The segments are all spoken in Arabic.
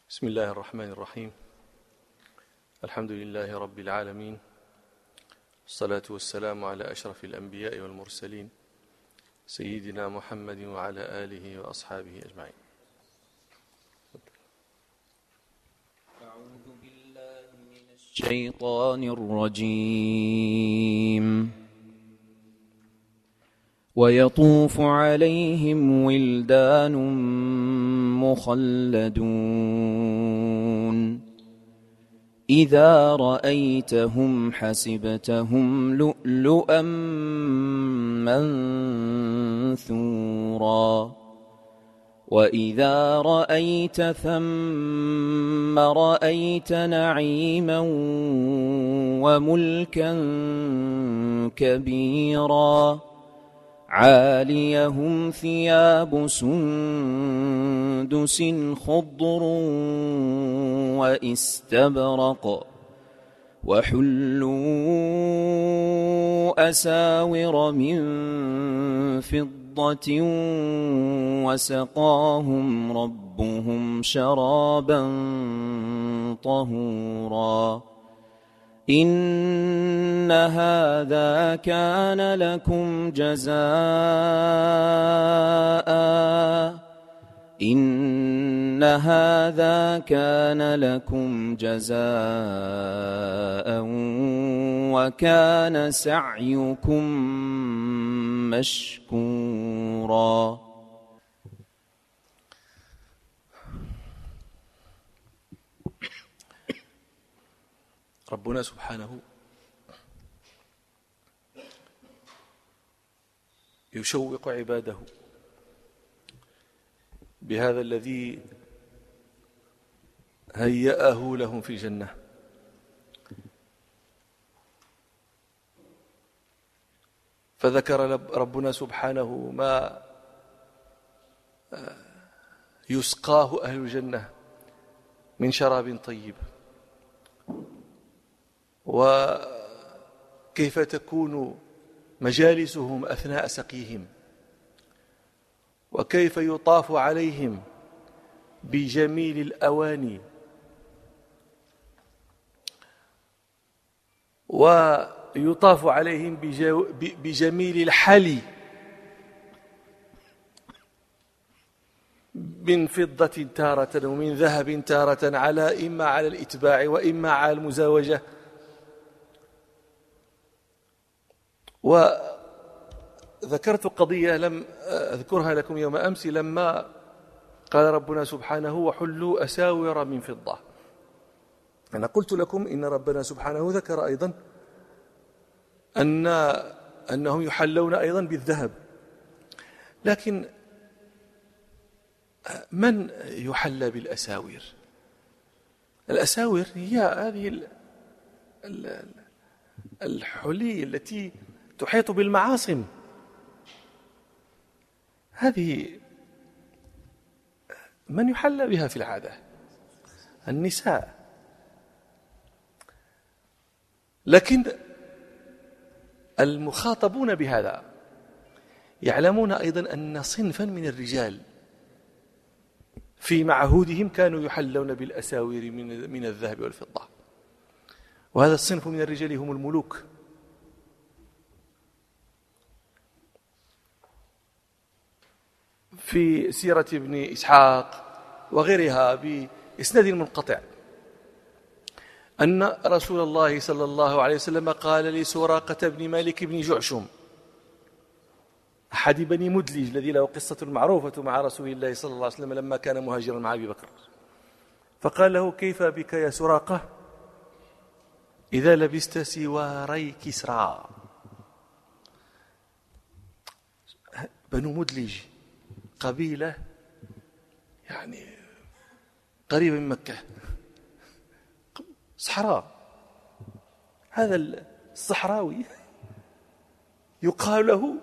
بسم الله الرحمن الرحيم. الحمد لله رب العالمين، والصلاة والسلام على أشرف الأنبياء والمرسلين سيدنا محمد وعلى آله وأصحابه أجمعين. أعوذ بالله من الشيطان الرجيم. ويطوف عليهم ولدان مخلدون إذا رأيتهم حسبتهم لؤلؤا منثورا وإذا رأيت ثم رأيت نعيما وملكا كبيرا عاليهم ثياب سندس خضر واستبرق وحلوا أساور من فضة وسقاهم ربهم شرابا طهورا إن هذا كان لكم جزاء وكان سعيكم مشكورا. ربنا سبحانه يشوق عباده بهذا الذي هيأه لهم في الجنة، فذكر ربنا سبحانه ما يسقاه أهل الجنة من شراب طيب، وكيف تكون مجالسهم أثناء سقيهم، وكيف يطاف عليهم بجميل الأواني ويطاف عليهم بجميل الحلي من فضة تارة ومن ذهب تارة، إما على الإتباع وإما على المزاوجة. وذكرت قضية لم أذكرها لكم يوم أمس، لما قال ربنا سبحانه وحلوا أساور من فضة. أنا قلت لكم إن ربنا سبحانه ذكر أيضا أنهم يحلون أيضا بالذهب، لكن من يحلى بالأساور؟ الأساور هي هذه الحلي التي تحيط بالمعاصم، هذه من يحلى بها في العادة؟ النساء. لكن المخاطبون بهذا يعلمون أيضا أن صنفا من الرجال في معهودهم كانوا يحلون بالأساور من الذهب والفضة، وهذا الصنف من الرجال هم الملوك. في سيرة ابن إسحاق وغيرها بإسناد منقطع أن رسول الله صلى الله عليه وسلم قال لسراقة بن مالك بن جعشم أحد بني مدلج الذي له قصة معروفة مع رسول الله صلى الله عليه وسلم لما كان مهاجرا مع أبي بكر، فقال له: كيف بك يا سراقة إذا لبست سواري كسرى؟ بنو مدلج قبيلة يعني قريبة من مكة، صحراء. هذا الصحراوي يقال له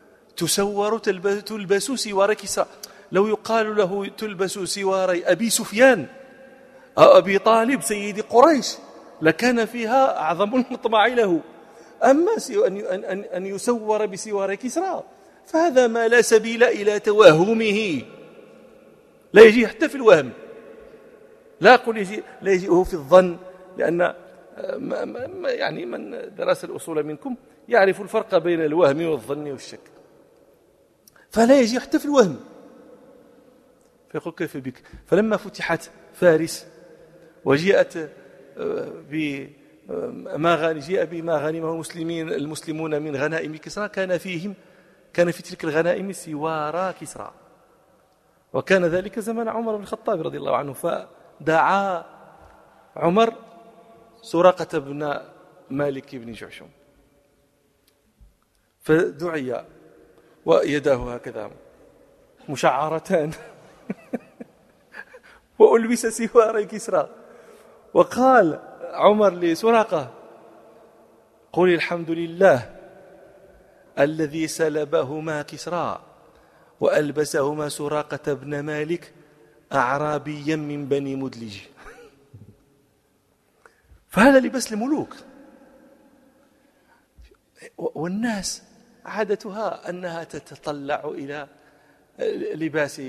تلبس سوار كسرى. لو يقال له تلبس سواري أبي سفيان أو أبي طالب سيد قريش لكان فيها أعظم المطمع له. أما أن يسور بسوار كسرى فهذا ما لا سبيل إلى توهمه، لا يجي حتى في الوهم. لا أقول لا يجيئه في الظن، لأن يعني من درس الأصول منكم يعرف الفرق بين الوهم والظن والشك، فلا يجي حتى في الوهم. فيقول كيف بك؟ فلما فتحت فارس وجاءت بما غنمه المسلمون من غنائم كسرى، كان في تلك الغنائم سوار كسرى، وكان ذلك زمن عمر بن الخطاب رضي الله عنه. فدعا عمر سراقة بن مالك بن جعشم، فدعي ويداه هكذا مشعرتان وألبس سوار كسرى. وقال عمر لسراقة: قل الحمد لله الذي سلبهما كسرى وألبسهما سراقة بن مالك أعرابيا من بني مدلج. فهذا لباس الملوك. والناس عادتها أنها تتطلع إلى لباس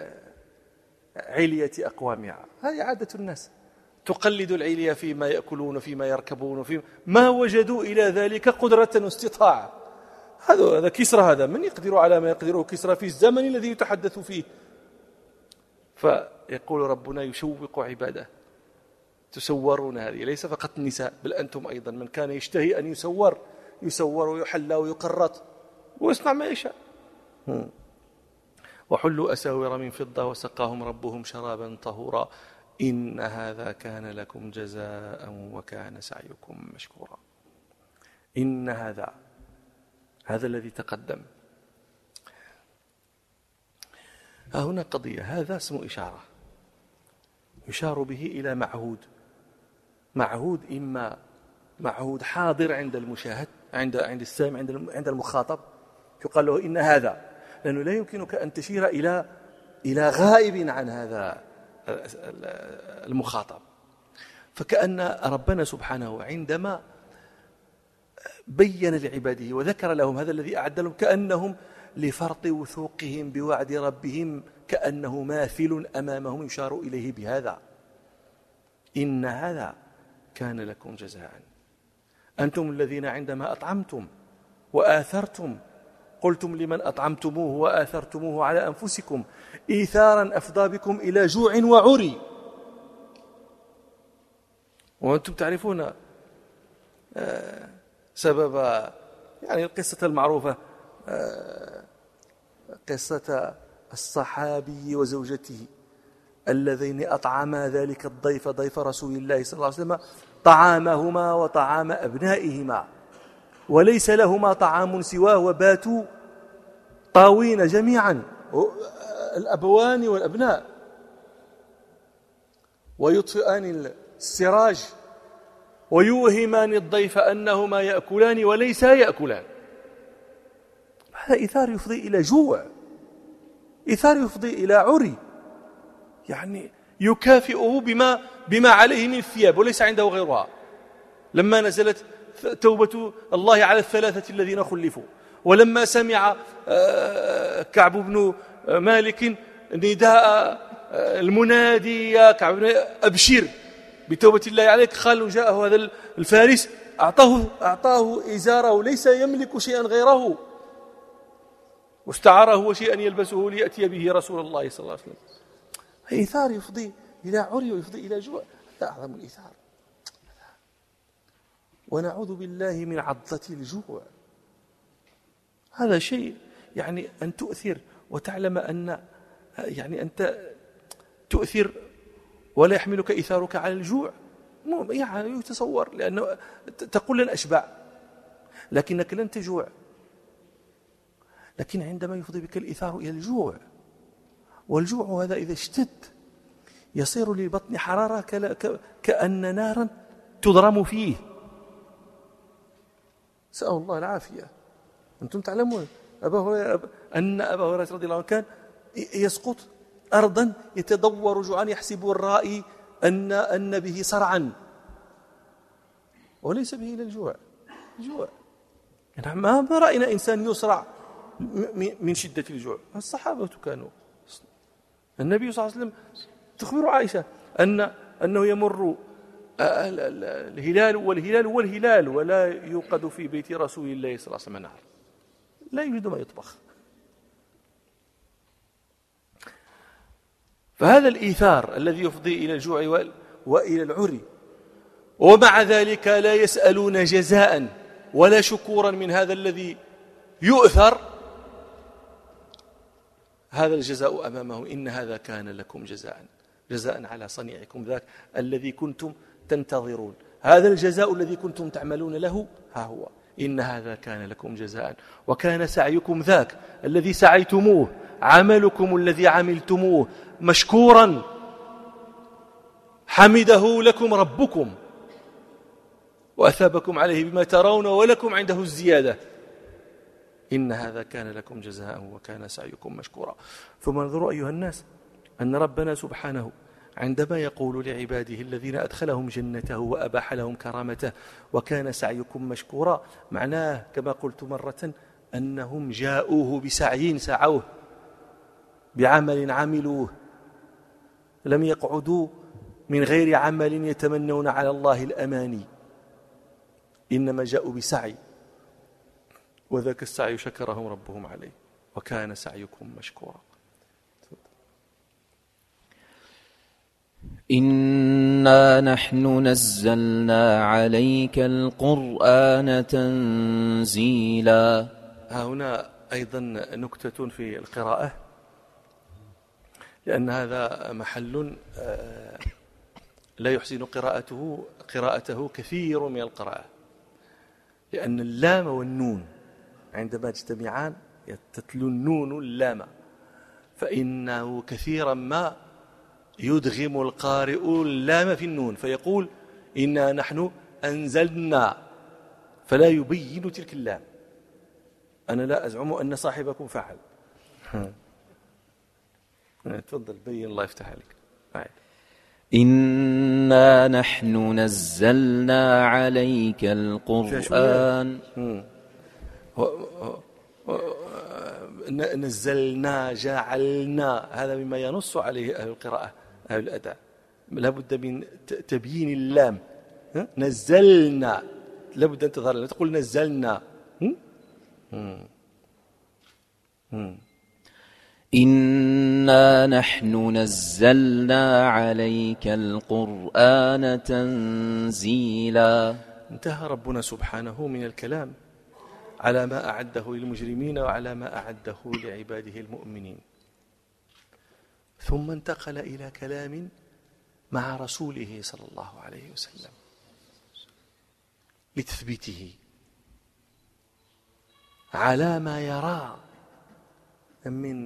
علية أقوامها، هذه عادة الناس، تقلد العلية فيما يأكلون وفيما يركبون وفيما ما وجدوا إلى ذلك قدرة واستطاعة. هذا كسرى، هذا من يقدر على ما يقدره كسرى في الزمن الذي يتحدث فيه. فيقول ربنا: يشوق عباده، تسورون. هذه ليس فقط النساء، بل أنتم أيضا، من كان يشتهي أن يسور ويحلى ويقرط ويصنع ما يشاء. وحلوا أساور من فضة وسقاهم ربهم شرابا طهورا إن هذا كان لكم جزاء وكان سعيكم مشكورا. إن هذا الذي تقدم هنا قضية، هذا اسم إشارة يشار به إلى معهود، إما معهود حاضر عند المشاهد، عند السامع، عند المخاطب، يقال له إن هذا، لأنه لا يمكنك أن تشير إلى غائب عن هذا المخاطب. فكأن ربنا سبحانه عندما بين لعباده وذكر لهم هذا الذي أعد لهم، كأنهم لفرط وثوقهم بوعد ربهم كأنه ماثل أمامهم يشار إليه بهذا: إن هذا كان لكم جزاء. أنتم الذين عندما أطعمتم وآثرتم قلتم لمن أطعمتموه وآثرتموه على أنفسكم إيثارا أفضى بكم إلى جوع وعري. وأنتم تعرفون سبب يعني القصة المعروفة، قصة الصحابي وزوجته اللذين أطعما ذلك الضيف، ضيف رسول الله صلى الله عليه وسلم، طعامهما وطعام أبنائهما، وليس لهما طعام سواه، وباتوا طاوين جميعا، الأبوان والأبناء، ويطفئان السراج ويوهمان الضيف أنهما يأكلان وليسا يأكلان. هذا إيثار يفضي إلى جوع، إيثار يفضي إلى عري، يعني يكافئه بما عليه من ثياب وليس عنده غيرها. لما نزلت توبة الله على الثلاثة الذين خلفوا، ولما سمع كعب بن مالك نداء المنادي: يا كعب بن أبشر بتوبة الله عليك، قال جاءه هذا الفارس أعطاه إزاره ليس يملك شيئا غيره، واستعاره وشيئا يلبسه ليأتي به رسول الله صلى الله عليه وسلم. إيثار يفضي إلى عري ويفضي إلى جوع، هذا أعظم الإيثار. ونعوذ بالله من عضة الجوع. هذا شيء يعني أن تؤثر وتعلم أن يعني أنت تؤثر ولا يحملك إيثارك على الجوع، يعني يتصور، لأنه تقول لن أشبع لكنك لن تجوع. لكن عندما يفضي بك الإيثار إلى الجوع، والجوع هذا إذا اشتد يصير للبطن حرارة كأن نارا تضرم فيه، سأل الله العافية. أنتم تعلمون أن أبا هريرة رضي الله عنه كان يسقط أرضا يتدور جوعا يحسب الرائي أن به صرعا، وليس به إلى الجوع. يعني ما رأينا إنسان يصرع من شدة الجوع. الصحابة كانوا، النبي صلى الله عليه وسلم تخبر عائشة أن أنه يمر الهلال والهلال ولا يوقد في بيت رسول الله صلى الله عليه وسلم نار، لا يوجد ما يطبخ. فهذا الإيثار الذي يفضي إلى الجوع وإلى العري، ومع ذلك لا يسألون جزاء ولا شكورا من هذا الذي يؤثر، هذا الجزاء أمامه إن هذا كان لكم جزاء على صنيعكم ذاك الذي كنتم تنتظرون، هذا الجزاء الذي كنتم تعملون له ها هو، إن هذا كان لكم جزاء وكان سعيكم ذاك الذي سعيتموه، عملكم الذي عملتموه مشكورا، حمده لكم ربكم وأثابكم عليه بما ترون ولكم عنده الزيادة، إن هذا كان لكم جزاء وكان سعيكم مشكورا. ثم انظروا أيها الناس أن ربنا سبحانه عندما يقول لعباده الذين أدخلهم جنته وأباح لهم كرامته وكان سعيكم مشكورا، معناه كما قلت مرة أنهم جاءوه بسعي سعوه، بعمل عملوه، لم يقعدوا من غير عمل يتمنون على الله الأماني، إنما جاءوا بسعي، وذاك السعي شكرهم ربهم عليه وكان سعيكم مشكورا. إنا نحن نزلنا عليك القرآن تنزيلا. هنا أيضا نكتة في القراءة، لأن هذا محل لا يحسن قراءته كثير من القراءة، لأن اللام والنون عندما تجتمعان تتلو النون اللام، فإنه كثيرا ما يدغم القارئ اللام في النون فيقول إنا نحن أنزلنا، فلا يبين تلك اللام. أنا لا أزعم أن صاحبكم فعل. تفضل بين، الله يفتح عليك. إنا نحن نزلنا عليك القرآن. نزلنا جعلنا، هذا مما ينص عليه أهل القراءة أهل الأداء، لا بد من تبيين اللام. نزلنا لا بد أن تظهر، لا تقول نزلنا. إنا نحن نزلنا عليك القرآن تنزيلا. انتهى ربنا سبحانه من الكلام على ما أعده للمجرمين وعلى ما أعده لعباده المؤمنين، ثم انتقل إلى كلام مع رسوله صلى الله عليه وسلم لتثبيته على ما يرى من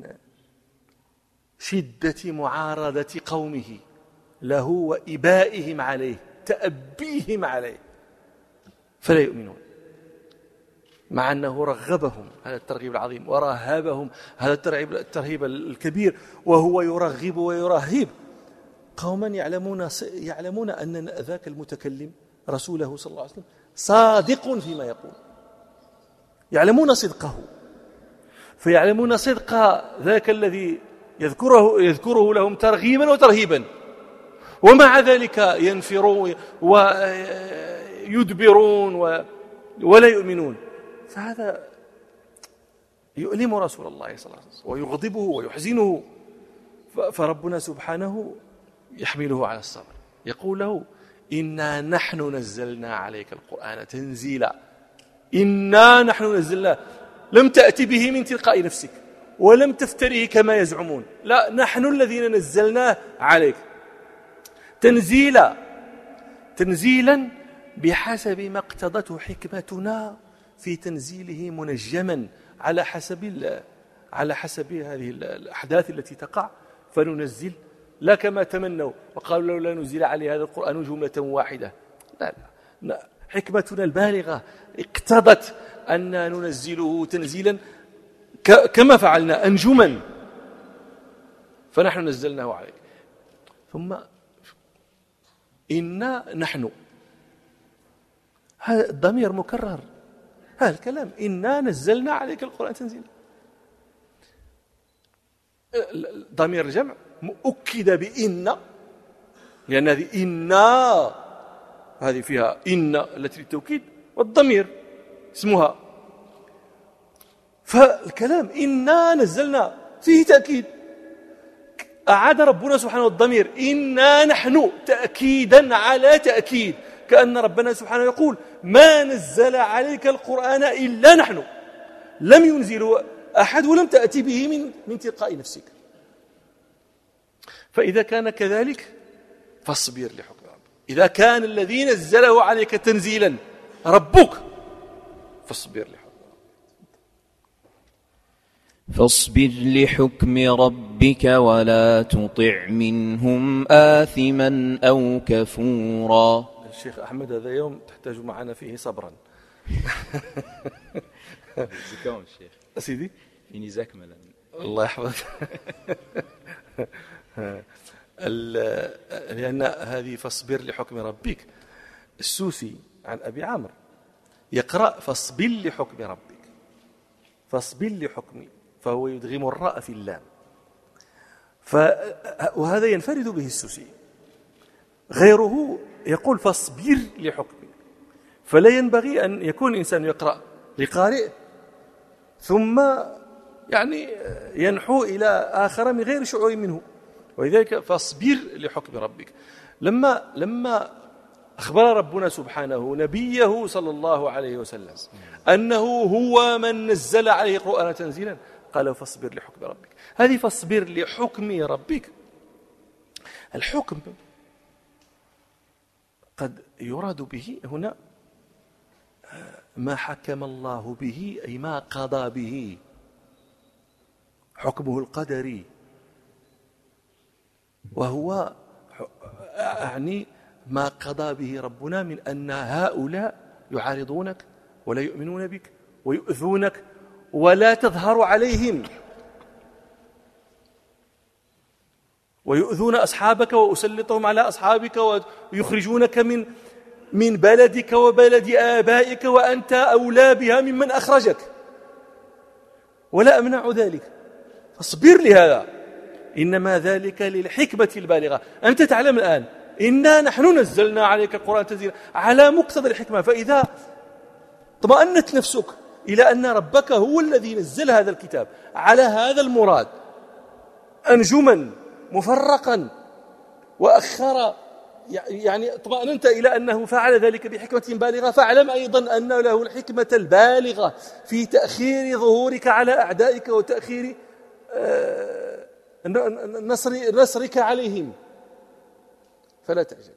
شدة معارضة قومه له وإبائهم عليه، تأبيهم عليه، فلا يؤمنون، مع أنه رغبهم هذا الترغيب العظيم ورهبهم هذا الترهيب الكبير، وهو يرغب ويرهب قوما يعلمون أن ذاك المتكلم رسوله صلى الله عليه وسلم صادق فيما يقول، يعلمون صدقه، فيعلمون صدق ذاك الذي يذكره لهم ترغيبا وترهيبا، ومع ذلك ينفرون ويدبرون ولا يؤمنون. فهذا يؤلم رسول الله صلى الله عليه وسلم ويغضبه ويحزنه، فربنا سبحانه يحمله على الصبر، يقول له إنا نحن نزلنا عليك القرآن تنزيلا. إنا نحن نزلنا، لم تأتي به من تلقاء نفسك ولم تفتريه كما يزعمون، لا، نحن الذين نزلناه عليك تنزيلا بحسب ما اقتضته حكمتنا في تنزيله منجما على حسب هذه الأحداث التي تقع، فننزل لا كما تمنوا وقالوا لولا نزل عليه هذا القرآن جملة واحدة، لا، حكمتنا البالغة اقتضت أن ننزله تنزيلا كما فعلنا أنجما، فنحن نزلناه عليك. ثم إنا نحن، هذا الضمير مكرر، هذا الكلام إنا نزلنا عليك القرآن تنزيلا، ضمير الجمع مؤكد بإن لأن هذه إنا، هذه فيها إن التي للتوكيد والضمير اسمها. فالكلام إنا نزلنا فيه تأكيد، أعاد ربنا سبحانه الضمير إنا نحن تأكيدا على تأكيد، كأن ربنا سبحانه يقول ما نزل عليك القرآن إلا نحن، لم ينزل أحد ولم تأتي به من تلقاء نفسك. فإذا كان كذلك فاصبر لحكم ربك. إذا كان الذي نزله عليك تنزيلا ربك فاصبر لحكم ربك. فاصبر لحكم ربك ولا تطع منهم آثما أو كفورا. الشيخ أحمد هذا يوم تحتاج معنا فيه صبرا. زكاهم الشيخ سيدي فيني زكملا الله يحفظك. لأن هذه فاصبر لحكم ربك السوسي عن أبي عمرو يقرأ فاصبر لحكم ربك، فاصبر لحكمي، فهو يدغم الراء في اللام، وهذا ينفرد به السوسي. غيره يقول فاصبر لحكمي. فلا ينبغي أن يكون الإنسان يقرأ لقارئ ثم يعني ينحو إلى آخر من غير شعور منه. ولذلك فاصبر لحكم ربك. لما أخبر ربنا سبحانه نبيه صلى الله عليه وسلم أنه هو من نزل عليه القرآن تنزيلا قال فاصبر لحكم ربك. هذه فاصبر لحكم ربك. الحكم قد يراد به هنا ما حكم الله به، أي ما قضى به، حكمه القدري، وهو يعني ما قضى به ربنا من أن هؤلاء يعارضونك ولا يؤمنون بك ويؤذونك ولا تظهر عليهم، ويؤذون أصحابك وأسلطهم على أصحابك ويخرجونك من بلدك وبلد آبائك وأنت أولى بها ممن أخرجك، ولا أمنع ذلك. فاصبر لهذا، إنما ذلك للحكمة البالغة. أنت تعلم الآن إنا نحن نزلنا عليك القرآن تنزيلا على مقتضى الحكمة. فإذا اطمأنت نفسك إلى أن ربك هو الذي نزل هذا الكتاب على هذا المراد أنجما مفرقا وأخر، يعني اطمأننت إلى أنه فعل ذلك بحكمة بالغة، فاعلم أيضا أن له الحكمة البالغة في تأخير ظهورك على أعدائك وتأخير نصرك عليهم. فلا تعجل،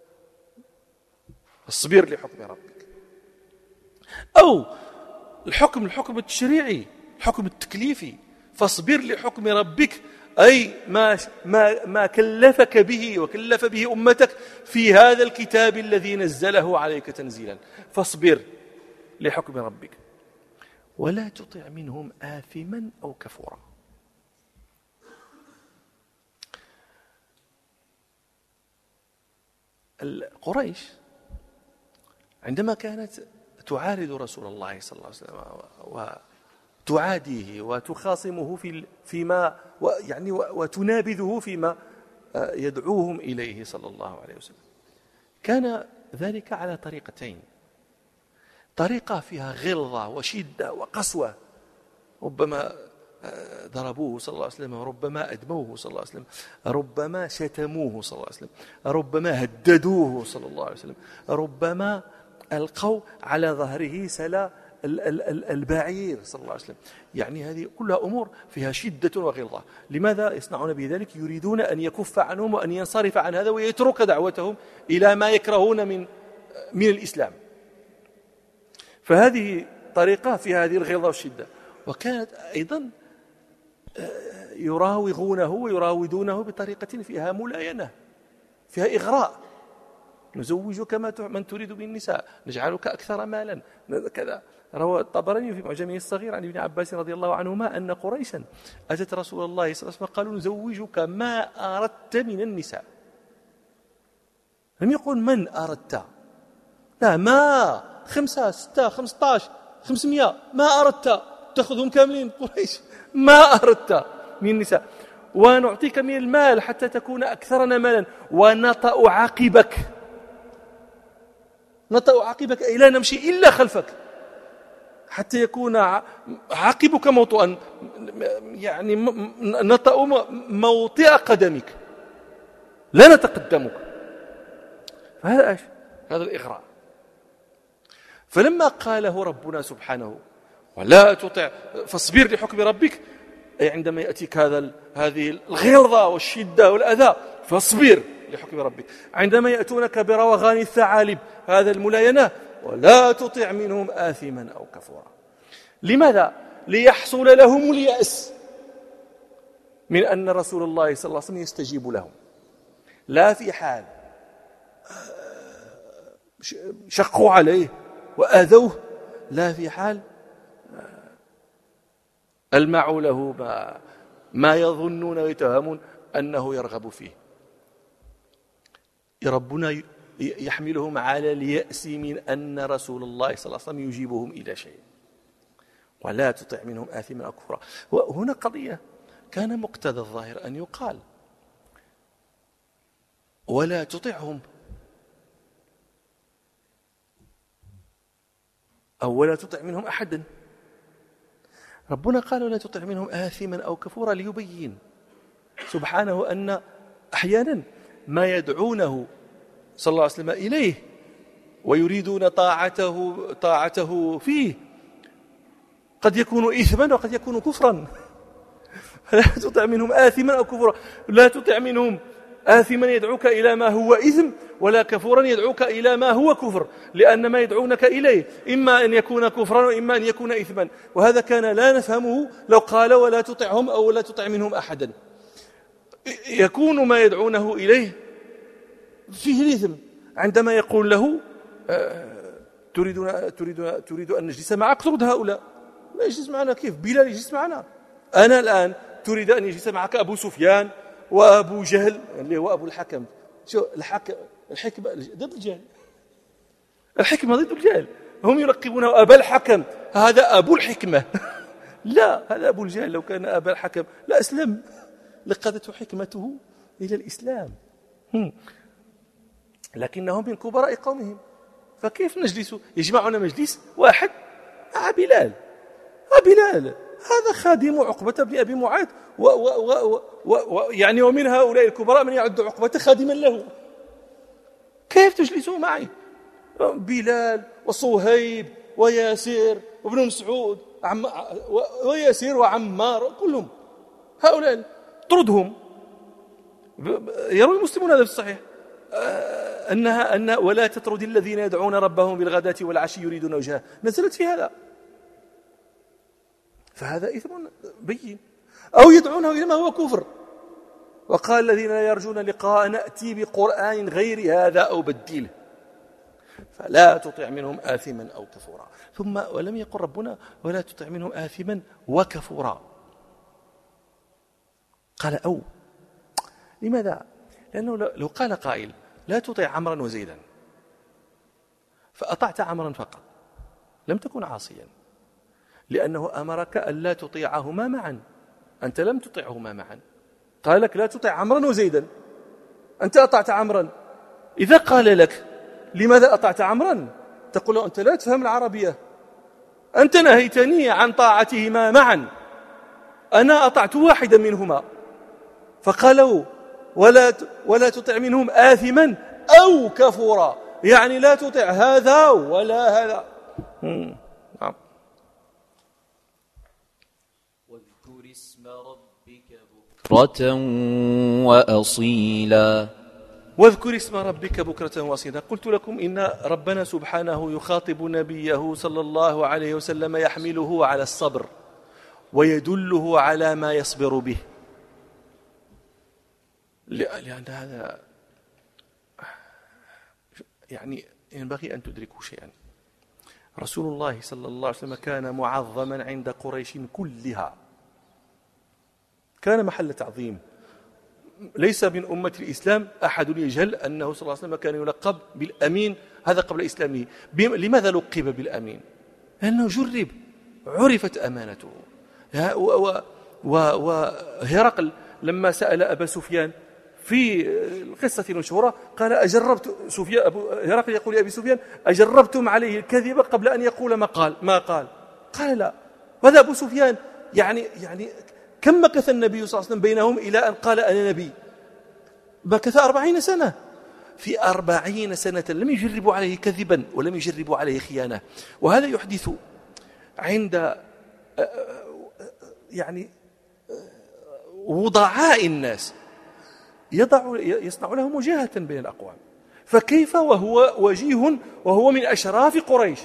اصبر لحكم ربك. أو الحكم التشريعي، الحكم التكليفي، فاصبر لحكم ربك، أي ما كلفك به وكلف به أمتك في هذا الكتاب الذي نزله عليك تنزيلا. فاصبر لحكم ربك ولا تطع منهم آثما أو كفورا. قريش عندما كانت تعارض رسول الله صلى الله عليه وسلم وتعاديه وتخاصمه فيما يعني وتنابذه فيما يدعوهم إليه صلى الله عليه وسلم، كان ذلك على طريقتين: طريقة فيها غلظة وشدة وقسوة، ربما ضربوه صلى الله عليه وسلم، ربما أدموه صلى الله عليه وسلم، ربما شتموه صلى الله عليه وسلم، ربما هددوه صلى الله عليه وسلم، ربما ألقوا على ظهره سلا البعير صلى الله عليه وسلم. يعني هذه كلها أمور فيها شدة وغلظة. لماذا يصنعون بذلك؟ يريدون أن يكف عنهم وأن ينصرف عن هذا ويترك دعوتهم إلى ما يكرهون من الإسلام. فهذه طريقة فيها هذه الغلظة والشدة. وكانت أيضا يراوغونه ويراودونه بطريقة فيها ملاينة، فيها إغراء: نزوجك من تريد به النساء، نجعلك أكثر مالا، كذا. روى الطبراني في معجمه الصغير عن ابن عباس رضي الله عنهما أن قريشا أتت رسول الله صلى الله عليه وسلم قالوا: نزوجك ما أردت من النساء. لم يقول من أردت، لا، ما 5 6 15 500 ما أردت تأخذهم كاملين قريش، ما أردت من النساء. ونعطيك من المال حتى تكون أكثرنا مالا، ونطأ عقبك، نطأ عقبك أي لا نمشي إلا خلفك حتى يكون عقبك موطئا، يعني نطأ موطئ قدمك لا نتقدمك. فهذا إيش؟ هذا الإغراء. فلما قاله ربنا سبحانه ولا تطع فاصبر لحكم ربك، أي عندما يأتيك هذه الغلظة والشدة والأذى فاصبر لحكم ربك. عندما يأتونك بروغان الثعالب هذا الملاينة ولا تطع منهم آثما أو كفورا. لماذا؟ ليحصل لهم اليأس من أن رسول الله صلى الله عليه وسلم يستجيب لهم، لا في حال شقوا عليه وآذوه، لا في حال ألمعوا له ما يظنون ويتهمون أنه يرغب فيه. ربنا يحملهم على اليأس من أن رسول الله صلى الله عليه وسلم يجيبهم إلى شيء. ولا تطع منهم آثما أو كفورا. وهنا قضية كان مقتضى الظاهر أن يقال ولا تطعهم أو ولا تطع منهم أحدا. ربنا قال ولا تطع منهم آثما أو كفورا ليبين سبحانه أن أحيانا ما يدعونه صلى الله عليه وسلم إليه ويريدون طاعته فيه قد يكون إثما وقد يكون كفرا. لا تطع منهم آثما أو كفورا. لا تطع منهم آثما يدعوك إلى ما هو إثم، ولا كفورا يدعوك إلى ما هو كفر، لأن ما يدعونك إليه إما أن يكون كفرا وإما أن يكون إثما. وهذا كان لا نفهمه لو قال ولا تطعهم أو لا تطع منهم أحدا. يكون ما يدعونه إليه فيه الإثم عندما يقول له تريد أن نجلس معك، اطرد هؤلاء، لا يجلس معنا. كيف بلال يجلس معنا؟ أنا الآن تريد أن يجلس معك أبو سفيان وأبو جهل اللي هو أبو الحكم. شو الحكمة ضد الجهل، الحكمة ضد الجهل. هم يلقبونه أبا الحكم، هذا أبو الحكمة. لا، هذا أبو الجهل. لو كان أبا الحكم لا أسلم، لقدته حكمته إلى الإسلام. لكنهم من كبراء قومهم، فكيف نجلس؟ يجمعنا مجلس واحد مع بلال. بلال هذا خادم عقبة بن أبي معيط، يعني ومن هؤلاء الكبراء من يعد عقبة خادما له. كيف تجلسوا معي؟ بلال وصهيب وياسر وابن مسعود وياسر وعمار كلهم هؤلاء طردهم. يروي المسلمون هذا في الصحيح أن ولا تطرد الذين يدعون ربهم بالغداة والعشي يريدون وجهه، نزلت في هذا. فهذا إثم بين. أو يدعونه إلى ما هو كفر. وقال الذين لا يرجون لقاء نأتي بقرآن غير هذا أو بديله. فلا تطع منهم آثما أو كفورا. ثم ولم يقل ربنا ولا تطع منهم آثما وكفورا، قال أو. لماذا؟ لأنه لو قال قائل لا تطع عمرا وزيدا فأطعت عمرا فقط لم تكن عاصيا، لأنه أمرك أن لا تطيعهما معا، أنت لم تطيعهما معا. قال لك لا تطيع عمرا وزيدا، أنت أطعت عمرا. إذا قال لك لماذا أطعت عمرا تقول له أنت لا تفهم العربية، أنت نهيتني عن طاعتهما معا، أنا أطعت واحدا منهما. فقالوا ولا تطع منهم آثما أو كفورا، يعني لا تطع هذا ولا هذا. نعم. واذكر اسم ربك بكرة وأصيلا. واذكر اسم ربك بكرة وأصيلا. قلت لكم إن ربنا سبحانه يخاطب نبيه صلى الله عليه وسلم يحمله على الصبر ويدله على ما يصبر به، لأن هذا يعني ينبغي أن تدركوا شيئا. رسول الله صلى الله عليه وسلم كان معظما عند قريش كلها، كان محل تعظيم. ليس من أمة الإسلام أحد يجهل أنه صلى الله عليه وسلم كان يلقب بالأمين، هذا قبل إسلامه. لماذا لقب بالأمين؟ لأنه جرب، عرفت أمانته. وهرقل لما سأل أبا سفيان في القصة المشهورة قال أجربت سفيان هرقل يقول لأبي سفيان أجربتم عليه الكذب قبل أن يقول ما قال قال لا. وهذا أبو سفيان يعني كم مكث النبي صلى الله عليه وسلم بينهم إلى أن قال أنا نبي؟ مكث 40 سنة. في 40 سنة لم يجربوا عليه كذبا ولم يجربوا عليه خيانة. وهذا يحدث عند يعني وضعاء الناس، يصنع لهم وجاهة بين الأقوام. فكيف وهو وجيه وهو من أشراف قريش؟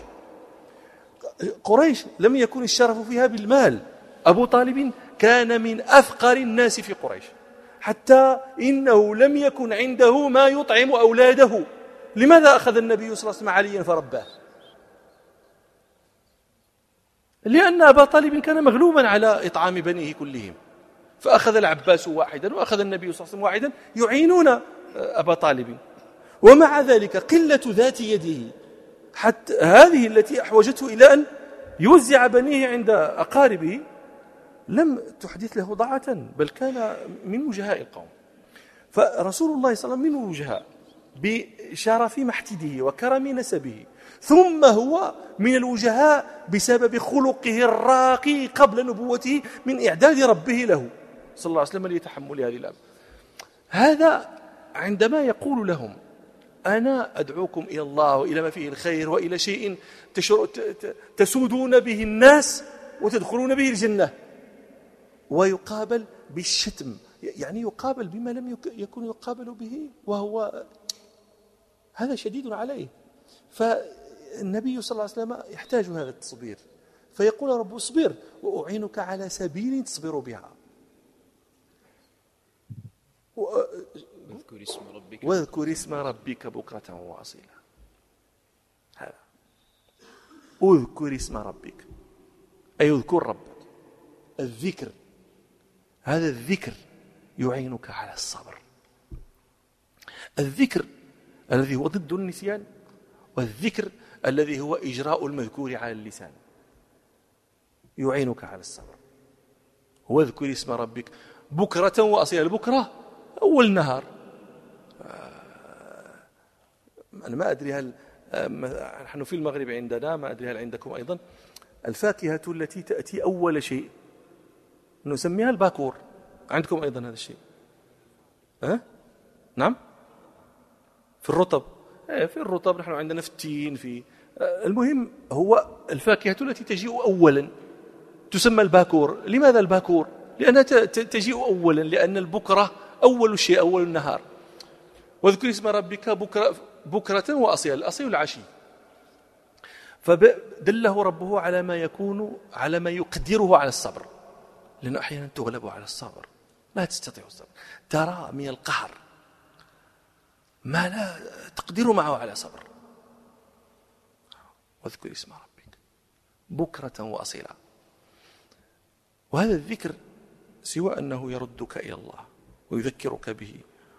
قريش لم يكن الشرف فيها بالمال. أبو طالب كان من أفقر الناس في قريش، حتى إنه لم يكن عنده ما يطعم أولاده. لماذا أخذ النبي صلى الله عليه وسلم عليا فرباه؟ لأن أبا طالب كان مغلوبا على إطعام بنيه كلهم، فأخذ العباس واحدا وأخذ النبي صلى الله عليه وسلم واحدا يعينون أبا طالب. ومع ذلك قلة ذات يده حتى هذه التي أحوجته إلى أن يوزع بنيه عند أقاربه لم تحدث له ضعة، بل كان من وجهاء القوم. فرسول الله صلى الله عليه وسلم من وجهاء بشرف محتده وكرم نسبه، ثم هو من الوجهاء بسبب خلقه الراقي قبل نبوته من إعداد ربه له صلى الله عليه وسلم ليتحمل هذه الأمر. هذا عندما يقول لهم أنا أدعوكم إلى الله وإلى ما فيه الخير وإلى شيء تسودون به الناس وتدخلون به الجنة، ويقابل بالشتم، يعني يقابل بما لم يكن يقابل به، وهو هذا شديد عليه. فالنبي صلى الله عليه وسلم يحتاج هذا التصبير، فيقول رب اصبر وأعينك على سبيل تصبر بها. واذكر اسم ربك بكرة وأصيلا. هذا اذكر اسم ربك أي اذكر ربك. الذكر، هذا الذكر يعينك على الصبر. الذكر الذي هو ضد النسيان، والذكر الذي هو إجراء المذكور على اللسان يعينك على الصبر. واذكر اسم ربك بكرة وأصيلا. البكرة أول نهار. أنا ما أدري هل نحن في المغرب عندنا، ما أدري هل عندكم أيضا، الفاكهة التي تأتي أول شيء نسميها الباكور. عندكم أيضا هذا الشيء؟ نعم، في الرطب. في الرطب نحن عندنا في التين، في المهم هو الفاكهة التي تجيء أولا تسمى الباكور. لماذا الباكور؟ لأنها تجيء أولا، لأن البكرة أول شيء، أول النهار. واذكر اسم ربك بكرة وأصيلا. الأصيل العشي. فدله ربه على ما يكون، على ما يقدره على الصبر، لأنه أحيانا تغلب على الصبر، لا تستطيع الصبر، ترى من القهر ما لا تقدر معه على صبر. واذكر اسم ربك بكرة وأصيلا. وهذا الذكر سوى أنه يردك إلى الله ويذكرك به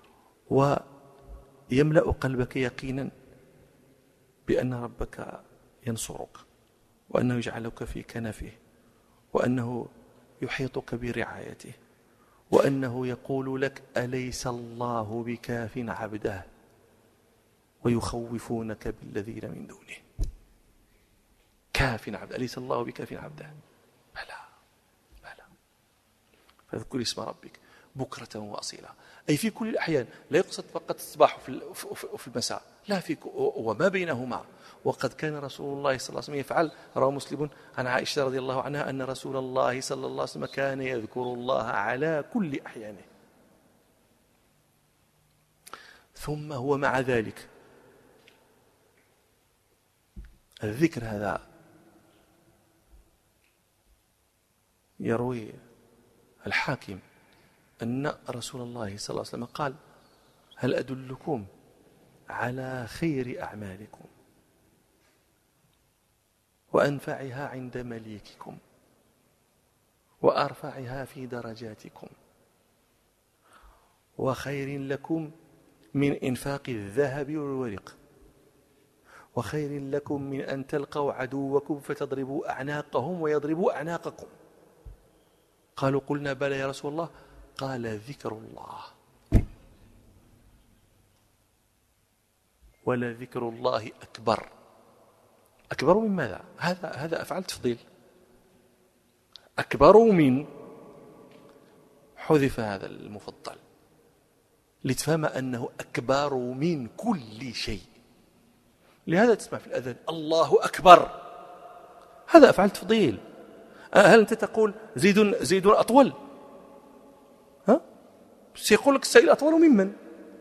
ويملأ قلبك يقينا بأن ربك ينصرك، وأنه يجعلك في كنفه، وأنه يحيطك برعايته، وأنه يقول لك أليس الله بكاف عبده ويخوفونك بالذين من دونه. كاف عبده، أليس الله بكاف عبده؟ بلى بلى. فاذكر اسم ربك بكرة وأصيلا، أي في كل الأحيان، لا يقصد فقط الصباح في المساء، لا، في وما بينهما. وقد كان رسول الله صلى الله عليه وسلم يفعل. رواه مسلم عن عائشة رضي الله عنها أن رسول الله صلى الله عليه وسلم كان يذكر الله على كل أحيانه. ثم هو مع ذلك الذكر هذا يروي الحاكم أن رسول الله صلى الله عليه وسلم قال هل أدلكم على خير أعمالكم وأنفعها عند مليككم وأرفعها في درجاتكم وخير لكم من إنفاق الذهب والورق وخير لكم من أن تلقوا عدوكم فتضربوا أعناقهم ويضربوا أعناقكم. قالوا قلنا بلى يا رسول الله، قال ذكر الله. ولذكر الله أكبر. أكبر من ماذا؟ هذا أفعال تفضيل. أكبر من، حذف هذا المفضل لتفهم أنه أكبر من كل شيء. لهذا تسمع في الأذان الله أكبر، هذا أفعال تفضيل. هل أنت تقول زيد أطول؟ سيقول لك السائل أطول ممن؟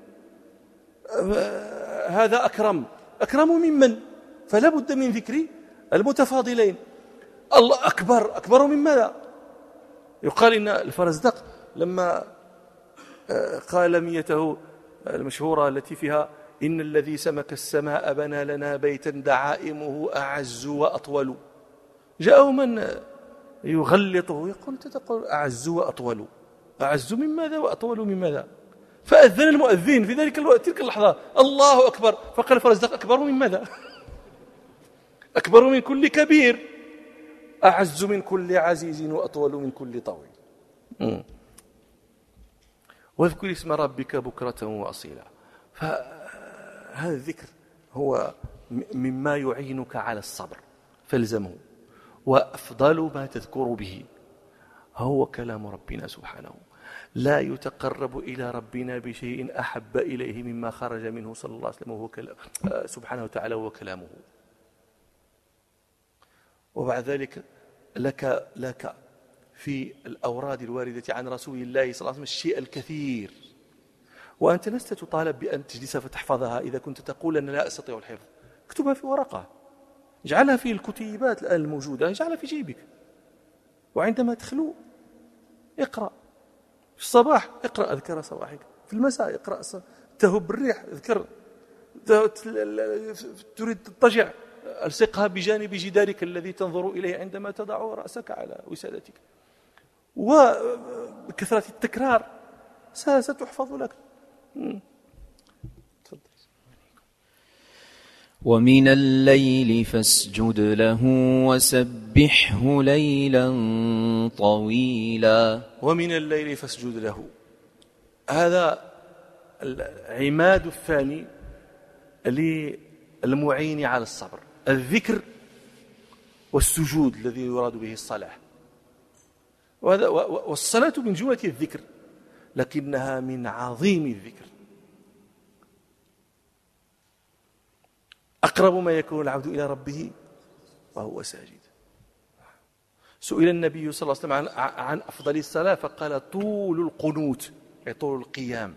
هذا أكرم ممن؟ فلا بد من ذكر المتفاضلين. الله أكبر من ماذا؟ يقال إن الفرزدق لما قال لميته المشهورة التي فيها إن الذي سمك السماء بنى لنا بيتا دعائمه أعز وأطول، جاءه من يغلطه يقول أنت تقول أعز وأطول، أعز من ماذا وأطول من ماذا؟ فأذن المؤذن في تلك اللحظة الله أكبر، فقال الفرزدق أكبر من ماذا؟ أكبر من كل كبير، أعز من كل عزيز وأطول من كل طويل. واذكر اسم ربك بكرة وأصيلا. فهذا الذكر هو مما يعينك على الصبر فالزمه. وأفضل ما تذكر به هو كلام ربنا سبحانه. لا يتقرب إلى ربنا بشيء أحب إليه مما خرج منه صلى الله عليه وسلم وهو سبحانه وتعالى هو كلامه. وبعد ذلك لك في الأوراد الواردة عن رسول الله صلى الله عليه وسلم الشيء الكثير، وأنت لست تطالب بأن تجلس فتحفظها. إذا كنت تقول أن لا أستطيع الحفظ اكتبها في ورقة، اجعلها في الكتيبات الآن الموجودة، اجعلها في جيبك، وعندما تخلو اقرأ. في الصباح اقرأ أذكار صباحك، في المساء اقرأ تهب الريح اذكر، تريد تضطجع ألصقها بجانب جدارك الذي تنظر إليه عندما تضع رأسك على وسادتك. وبكثرة التكرار ستحفظ لك. ومن الليل فاسجد له وسبحه ليلا طويلا. ومن الليل فاسجد له، هذا العماد الثاني للمعين على الصبر، الذكر والسجود الذي يراد به الصلاة. والصلاة من جملة الذكر، لكنها من عظيم الذكر. أقرب ما يكون العبد إلى ربه وهو ساجد. سئل النبي صلى الله عليه وسلم عن أفضل الصلاة فقال طول القنوت، أي طول القيام.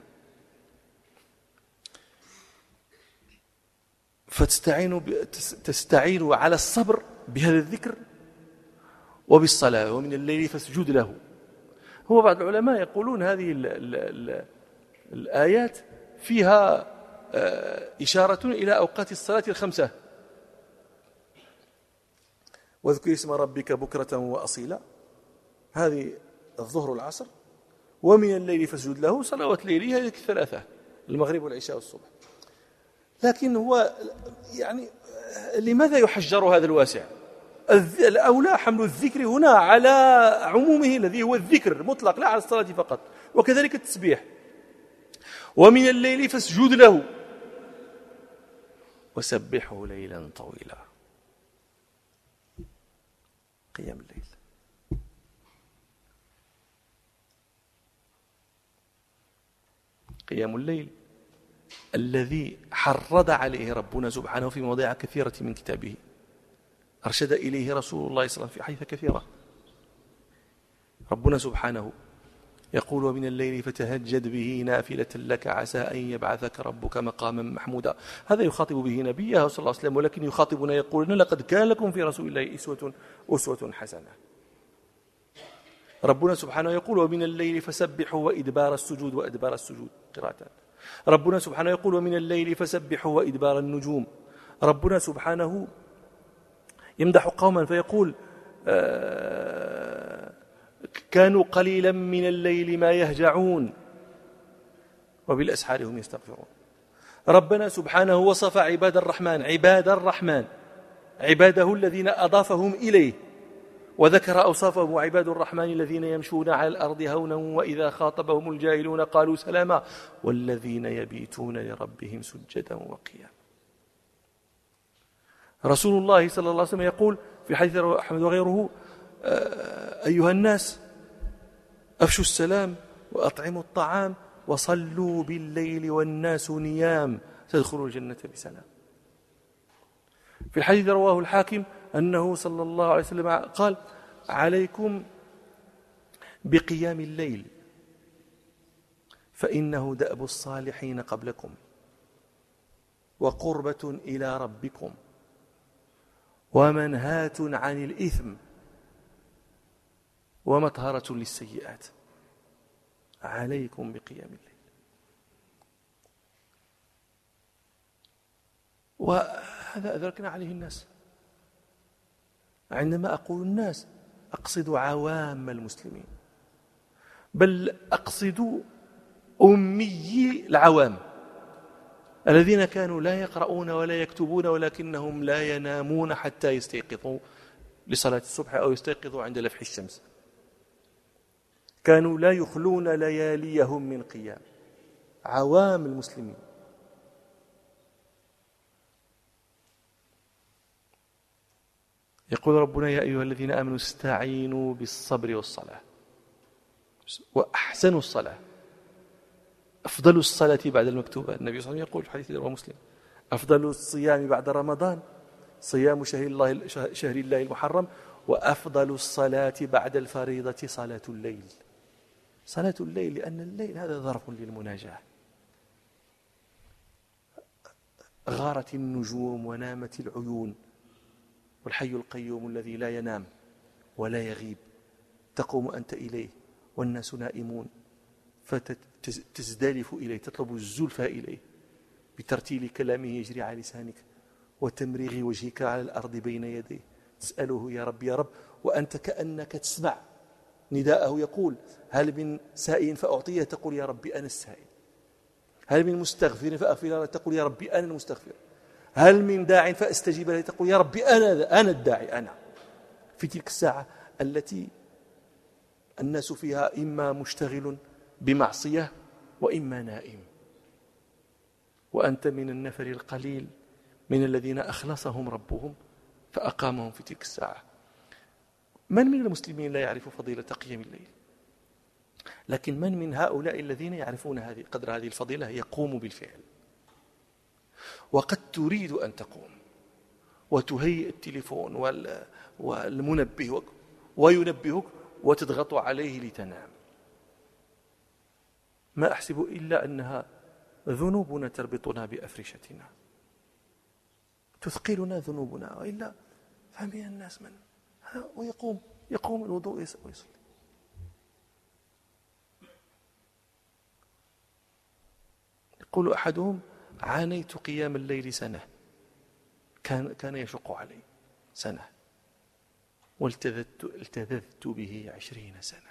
فتستعين على الصبر بهذا الذكر وبالصلاة. ومن الليل فاسجد له. هو بعض العلماء يقولون هذه الآيات فيها إشارة إلى أوقات الصلاة الخمسة. واذكر اسم ربك بكرة وأصيلا، هذه الظهر والعصر. ومن الليل فاسجد له، صلوات ليلي هذه الثلاثة، المغرب والعشاء والصبح. لكن هو يعني لماذا يحجر هذا الواسع؟ الأولى حمل الذكر هنا على عمومه الذي هو الذكر مطلق، لا على الصلاة فقط. وكذلك التسبيح. ومن الليل فاسجد له وسبحه ليلا طويلا. قيام الليل. قيام الليل الذي حرض عليه ربنا سبحانه في مواضيع كثيرة من كتابه، أرشد إليه رسول الله صلى الله عليه وسلم في حديث كثيرة. ربنا سبحانه يقول ومن الليل فتهجد به نافلة لك عسى أن يبعثك ربك مقاما محمودا. هذا يخاطب به نبيه صلى الله عليه وسلم، ولكن يخاطبنا يقول لقد كان لكم في رسول الله أسوة حسنة. ربنا سبحانه يقول ومن الليل فسبحوا وإدبار السجود، وأدبار السجود قراءتان. ربنا سبحانه يقول ومن الليل فسبحوا وإدبار النجوم. ربنا سبحانه يمدح قوما فيقول كانوا قليلا من الليل ما يهجعون وبالأسحار هم يستغفرون. ربنا سبحانه وصف عباد الرحمن عباده الذين أضافهم إليه، وذكر أوصافهم: وعباد الرحمن الذين يمشون على الأرض هونا وإذا خاطبهم الجاهلون قالوا سلاما والذين يبيتون لربهم سجدا وقياما. رسول الله صلى الله عليه وسلم يقول في حديث أحمد وغيره: أيها الناس أفشوا السلام وأطعموا الطعام وصلوا بالليل والناس نيام تدخلوا الجنة بسلام. في الحديث رواه الحاكم أنه صلى الله عليه وسلم قال: عليكم بقيام الليل فإنه دأب الصالحين قبلكم وقربة إلى ربكم ومنهاة عن الإثم ومطهرة للسيئات. عليكم بقيام الليل. وهذا أدركنا عليه الناس. عندما أقول الناس أقصد عوام المسلمين، بل أقصد أمي العوام الذين كانوا لا يقرؤون ولا يكتبون ولكنهم لا ينامون حتى يستيقظوا لصلاة الصبح أو يستيقظوا عند لفح الشمس. كانوا لا يخلون لياليهم من قيام. عوام المسلمين. يقول ربنا: يا أيها الذين آمنوا استعينوا بالصبر والصلاة. وأحسنوا الصلاة، أفضل الصلاة بعد المكتوبة. النبي صلى الله عليه وسلم يقول في حديث رواه مسلم: أفضل الصيام بعد رمضان صيام شهر الله المحرم، وأفضل الصلاة بعد الفريضة صلاة الليل. صلاة الليل، لأن الليل هذا ظرف للمناجاة. غارت النجوم ونامت العيون، والحي القيوم الذي لا ينام ولا يغيب تقوم أنت إليه والناس نائمون، فتزدلف إليه، تطلب الزلفى إليه بترتيل كلامه يجري على لسانك وتمريغ وجهك على الأرض بين يديه، تسأله: يا رب يا رب، وأنت كأنك تسمع نداءه يقول: هل من سائل فأعطيه؟ تقول: يا ربي أنا السائل. هل من مستغفر فأغفر له؟ تقول: يا ربي أنا المستغفر. هل من داع فأستجيب له؟ تقول: يا ربي أنا الداعي. أنا في تلك الساعة التي الناس فيها إما مشتغل بمعصية وإما نائم، وأنت من النفر القليل من الذين أخلصهم ربهم فأقامهم في تلك الساعة. من من المسلمين لا يعرف فضيلة قيام الليل؟ لكن من من هؤلاء الذين يعرفون قدر هذه الفضيلة يقوم بالفعل؟ وقد تريد أن تقوم وتهيئ التليفون والمنبه وينبهك وتضغط عليه لتنام. ما أحسب إلا أنها ذنوبنا تربطنا بأفرشتنا، تثقلنا ذنوبنا، وإلا فمن الناس من ويقوم الوضوء ويصلي. يقول أحدهم: عانيت قيام الليل سنة، كان يشق علي سنة، والتذذت به 20 سنة.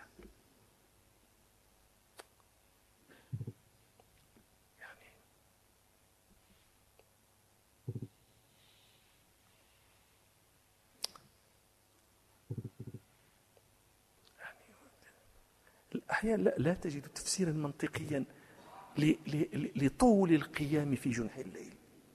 أحيانا لا تجد تفسيرا منطقيا لطول القيام في جنح الليل.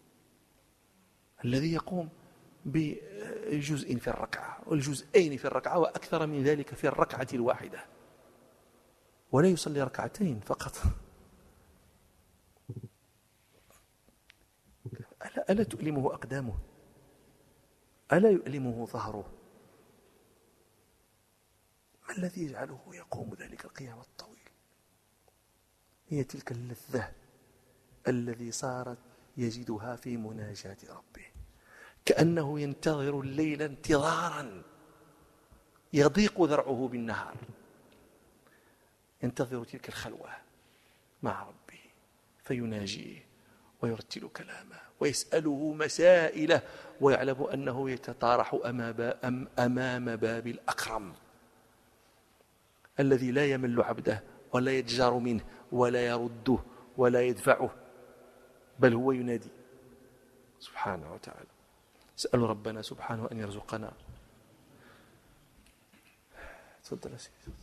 الذي يقوم بجزء في الركعة والجزئين في الركعة وأكثر من ذلك في الركعة الواحدة، ولا يصلي ركعتين فقط. ألا تؤلمه أقدامه؟ ألا يؤلمه ظهره؟ ما الذي يجعله يقوم ذلك القيام الطويل؟ هي تلك اللذة الذي صارت يجدها في مناجاة ربه، كأنه ينتظر الليل انتظارا يضيق ذرعه بالنهار، ينتظر تلك الخلوة مع ربه فيناجيه ويرتل كلامه ويسأله مسائله، ويعلم أنه يتطارح أمام باب الأكرم الذي لا يمل عبده ولا يتجار منه ولا يرده ولا يدفعه، بل هو ينادي سبحانه وتعالى. اسأل ربنا سبحانه أن يرزقنا تفضل يا سيدي.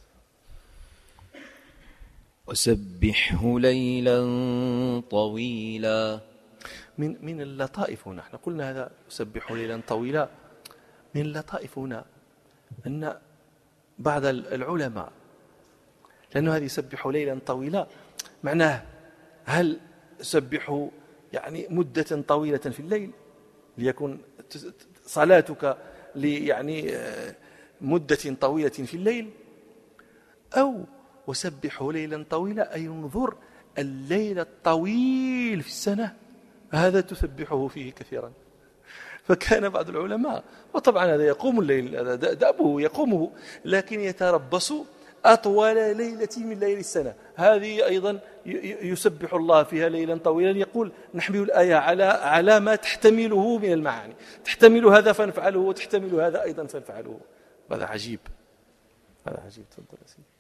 وسبحه ليلا طويلا. من اللطائف هنا، احنا قلنا هذا يسبح ليلا طويلا، من اللطائف هنا أن بعض العلماء، لأنه هذه يسبح ليلا طويلا معناه هل يسبح يعني مدة طويلة في الليل ليكون صلاتك يعني مدة طويلة في الليل، أو وسبح ليلا طويلا أي انظر الليل الطويل في السنة هذا تسبحه فيه كثيرا. فكان بعض العلماء، وطبعا هذا يقوم الليل، هذا دأبه يقومه، لكن يتربص أطول ليلة من ليل السنة، هذه أيضا يسبح الله فيها ليلا طويلا. يقول نحمل الآية على ما تحتمله من المعاني، تحتمل هذا فنفعله وتحتمل هذا أيضا فنفعله. هذا عجيب، هذا عجيب. تفضل يا سيدي.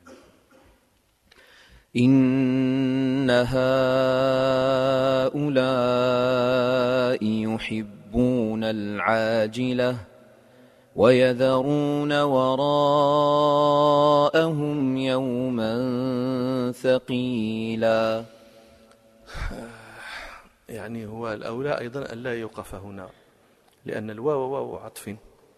إن هؤلاء يحبون العاجلة ويذرون وراءهم يوما ثقيلا. يعني هو الأولى أيضا ألا يوقف هنا، لأن الواو واو عطف،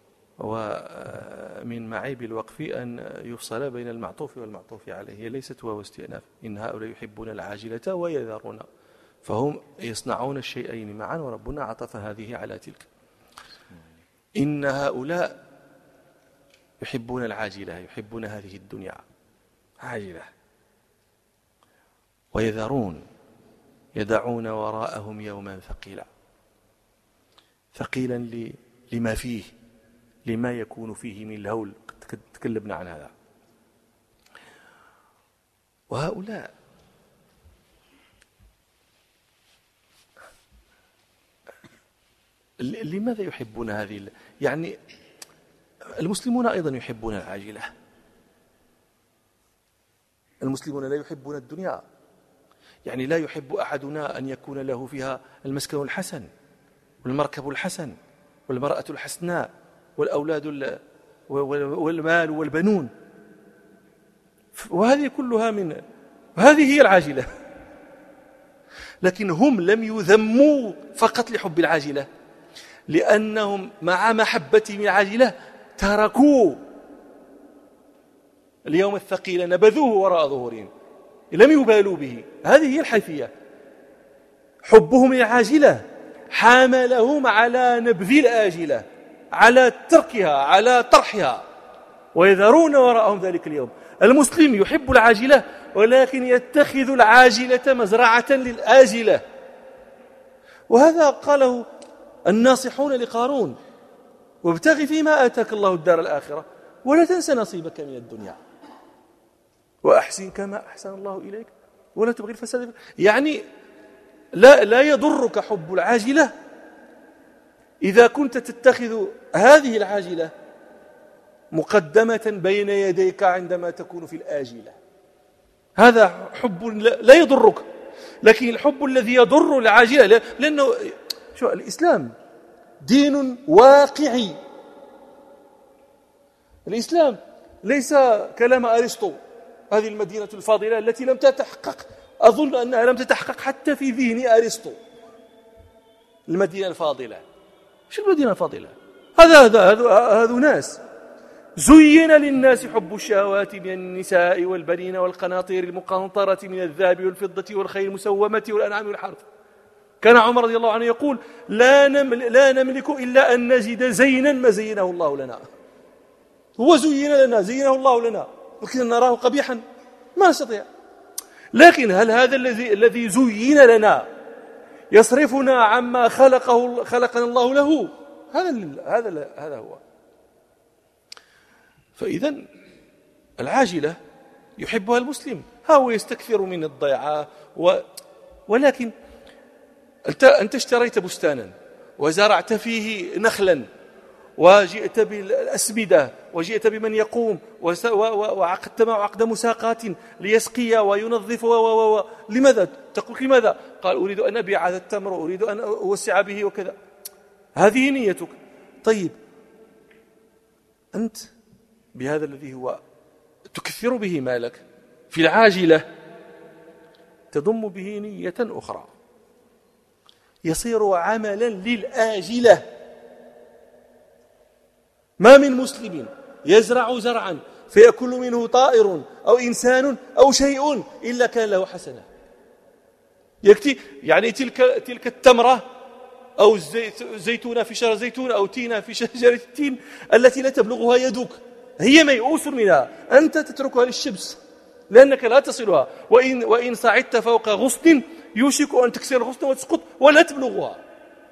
ومن معيب الوقف أن يفصل بين المعطوف والمعطوف عليه، هي ليست واو استئناف. إن هؤلاء يحبون العاجلة ويذرون، فهم يصنعون الشيئين معا، وربنا عطف هذه على تلك. إن هؤلاء يحبون العاجلة، يحبون هذه الدنيا عاجلة، ويذرون يدعون وراءهم يوما ثقيلا، ثقيلا لما فيه، لما يكون فيه من الهول، تكلمنا عن هذا. وهؤلاء لماذا يحبون هذه؟ يعني المسلمون أيضا يحبون العاجلة، المسلمون لا يحبون الدنيا. يعني لا يحب أحدنا أن يكون له فيها المسكن الحسن والمركب الحسن والمرأة الحسناء والأولاد والمال والبنون، وهذه كلها هذه هي العاجلة. لكن هم لم يذموا فقط لحب العاجلة، لأنهم مع محبتهم العاجلة تركوا اليوم الثقيل، نبذوه وراء ظهورهم، لم يبالوا به. هذه هي الحيثية، حبهم العاجلة حاملهم على نبذ الآجلة، على تركها، على طرحها، ويذرون وراءهم ذلك اليوم. المسلم يحب العاجلة، ولكن يتخذ العاجلة مزرعة للآجلة، وهذا قاله الناصحون لقارون: وابتغ فيما آتاك الله الدار الآخرة ولا تنس نصيبك من الدنيا وأحسن كما أحسن الله إليك ولا تبغي الفساد. يعني لا يضرك حب العاجلة إذا كنت تتخذ هذه العاجلة مقدمة بين يديك عندما تكون في الآجلة. هذا حب لا يضرك، لكن الحب الذي يضر العاجلة، لأنه الإسلام دين واقعي. الإسلام ليس كلام أرسطو، هذه المدينة الفاضلة التي لم تتحقق، أظن أنها لم تتحقق حتى في ذهن أرسطو. المدينة الفاضلة، شو المدينة الفاضلة؟ هذا ناس زين للناس حب الشهوات من النساء والبنين والقناطير المقنطرة من الذهب والفضة والخيل المسومة والأنعام والحرث. كان عمر رضي الله عنه يقول: لا نملك إلا أن نجد زينا ما زينه الله لنا. هو زين لنا، زينه الله لنا، لكن نراه قبيحا ما نستطيع. لكن هل هذا الذي زين لنا يصرفنا عما خلقنا الله له؟ هذا هو. فإذا العاجلة يحبها المسلم، هو يستكثر من الضيعة ولكن أنت اشتريت بستانا وزرعت فيه نخلا وجئت بالأسمدة وجئت بمن يقوم وعقدت معه عقد مساقات ليسقي وينظف لماذا؟ تقول لماذا؟ قال: أريد أن أبيع هذا التمر، أريد أن أوسع به وكذا. هذه نيتك. طيب أنت بهذا الذي هو تكثر به مالك في العاجلة تضم به نية أخرى يصير عملا للآجلة. ما من مسلم يزرع زرعا فيأكل منه طائر أو إنسان أو شيء إلا كان له حسنة. يكتي يعني تلك التمرة أو زيتونة في شجرة زيتون أو تينة في شجرة التين التي لا تبلغها يدك هي ميؤوس منها، أنت تتركها للشمس لأنك لا تصلها، وإن صعدت فوق غصن يوشك أن تكسر الغصن وتسقط ولا تبلغها.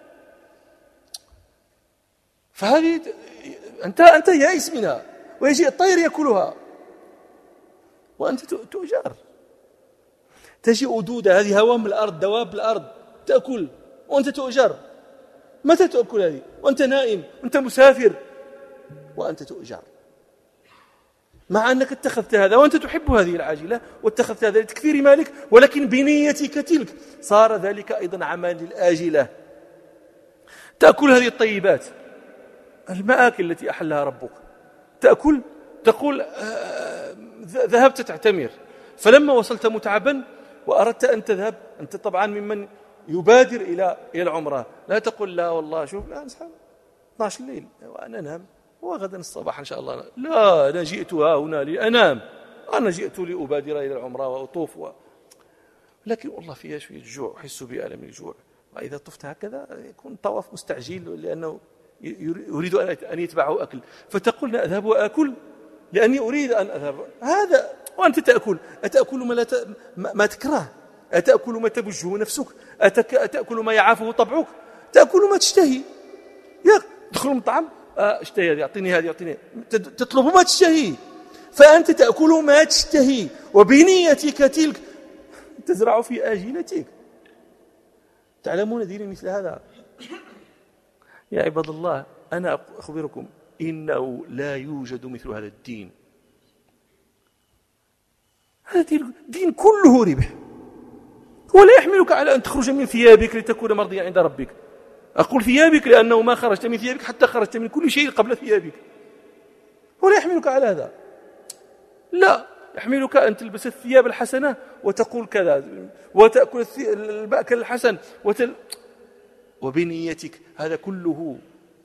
فهذه أنت يائس منها، ويجي الطير يأكلها وأنت تؤجر. تجي أدودة هذه هوام الأرض دواب الأرض تأكل وأنت تؤجر. متى تأكل هذه؟ وأنت نائم، وأنت مسافر، وأنت تؤجر. مع أنك اتخذت هذا وأنت تحب هذه العاجلة واتخذت هذا لتكثير مالك، ولكن بنيتك تلك صار ذلك أيضا عمل للآجلة. تأكل هذه الطيبات المآكل التي أحلها ربك، تأكل تقول ذهبت تعتمر، فلما وصلت متعبا وأردت أن تذهب، أنت طبعا ممن يبادر إلى العمرة، لا تقول لا والله شوف لا نصحى 12 الليل وأنا أنام وغدا الصباح إن شاء الله. لا، أنا جئت هنا لأنام، أنا جئت لأبادر إلى العمرة وأطوف لكن والله فيها شوية جوع، أحس بألم الجوع، وإذا طفت هكذا يكون طواف مستعجل لأنه يريد أن يتبعه أكل، فتقول أذهب وأكل لأني أريد أن أذهب. هذا وأنت تأكل، أتأكل ما تكره، أتأكل ما تبجه نفسك، أتأكل ما يعافه طبعك، تأكل ما تشتهي. تدخل المطعم اشتهي هذه، يعطيني هذه، يعطيني، تطلب ما تشتهي، فأنت تأكل ما تشتهي وبنيتك تلك تزرع في آجلتك. تعلمون دين مثل هذا يا عباد الله؟ أنا أخبركم إنه لا يوجد مثل هذا الدين. هذا دين كله ربح، ولا يحملك على أن تخرج من ثيابك لتكون مرضيا عند ربك. أقول ثيابك لأنه ما خرجت من ثيابك حتى خرجت من كل شيء قبل ثيابك، ولا يحملك على هذا. لا، يحملك أن تلبس الثياب الحسنة وتقول كذا وتأكل المأكل الحسن وبنيتك هذا كله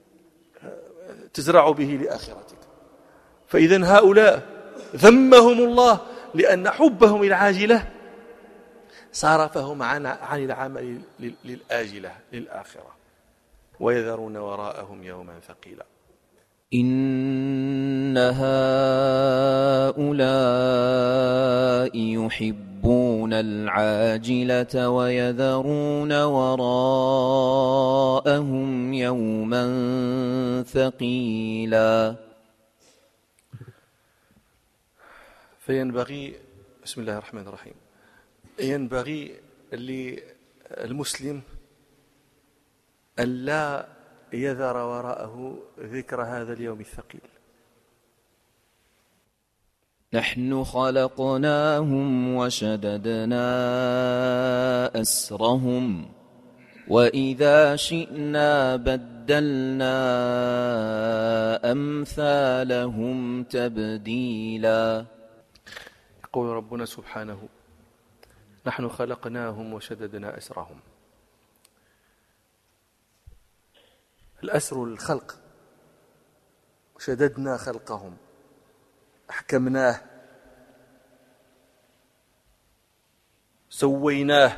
تزرع به لآخرتك. فإذا هؤلاء ذمهم الله لأن حبهم العاجلة صرفهم عن العمل للآجلة للآخرة، ويذرون وراءهم يوما ثقيلا. إن هؤلاء يحبون العاجلة ويذرون وراءهم يوما ثقيلا. فينبغي، بسم الله الرحمن الرحيم، ينبغي للمسلم أن لا يذر وراءه ذكر هذا اليوم الثقيل. نحن خلقناهم وشددنا أسرهم وإذا شئنا بدلنا أمثالهم تبديلا. يقول ربنا سبحانه: نحن خلقناهم وشددنا أسرهم. الأسر الخلق، شددنا خلقهم، أحكمناه، سويناه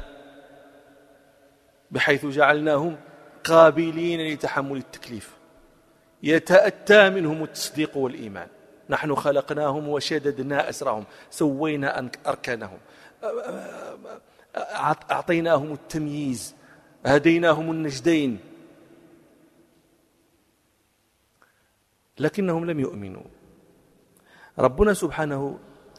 بحيث جعلناهم قابلين لتحمل التكليف، يتأتى منهم التصديق والإيمان. نحن خلقناهم وشددنا أسرهم، سوينا أركانهم، أعطيناهم التمييز، هديناهم النجدين، لكنهم لم يؤمنوا. ربنا سبحانه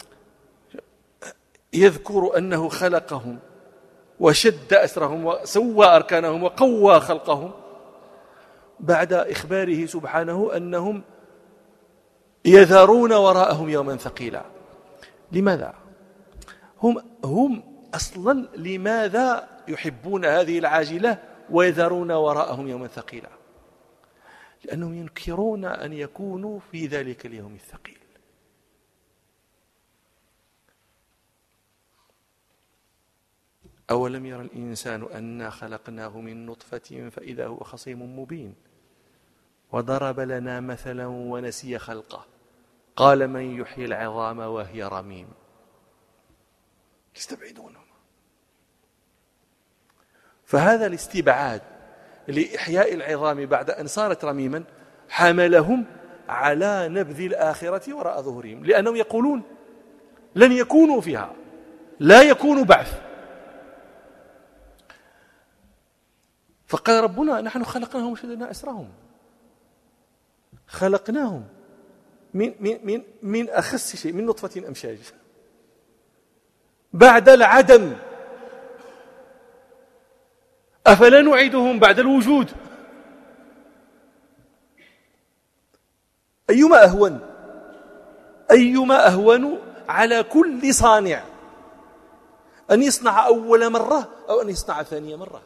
يذكر أنه خلقهم وشد أسرهم وسوى أركانهم وقوى خلقهم بعد إخباره سبحانه أنهم يذرون وراءهم يوما ثقيلا. لماذا؟ هم أصلا لماذا يحبون هذه العاجلة ويذرون وراءهم يوما ثقيلا؟ لأنهم ينكرون أن يكونوا في ذلك اليوم الثقيل. أولم يرى الإنسان أنا خلقناه من نطفة فإذا هو خصيم مبين وضرب لنا مثلا ونسي خلقه قال من يحيي العظام وهي رميم يستبعدونه. فهذا الاستبعاد لإحياء العظام بعد أن صارت رميما حملهم على نبذ الآخرة وراء ظهورهم، لأنهم يقولون لن يكونوا فيها، لا يكون بعث. فقال ربنا نحن خلقناهم وشددنا أسرهم، خلقناهم من أخس شيء، من نطفة أمشاج بعد العدم، أفلا نعيدهم بعد الوجود؟ أيما أهون على كل صانع أن يصنع أول مرة أو أن يصنع ثانية مرة؟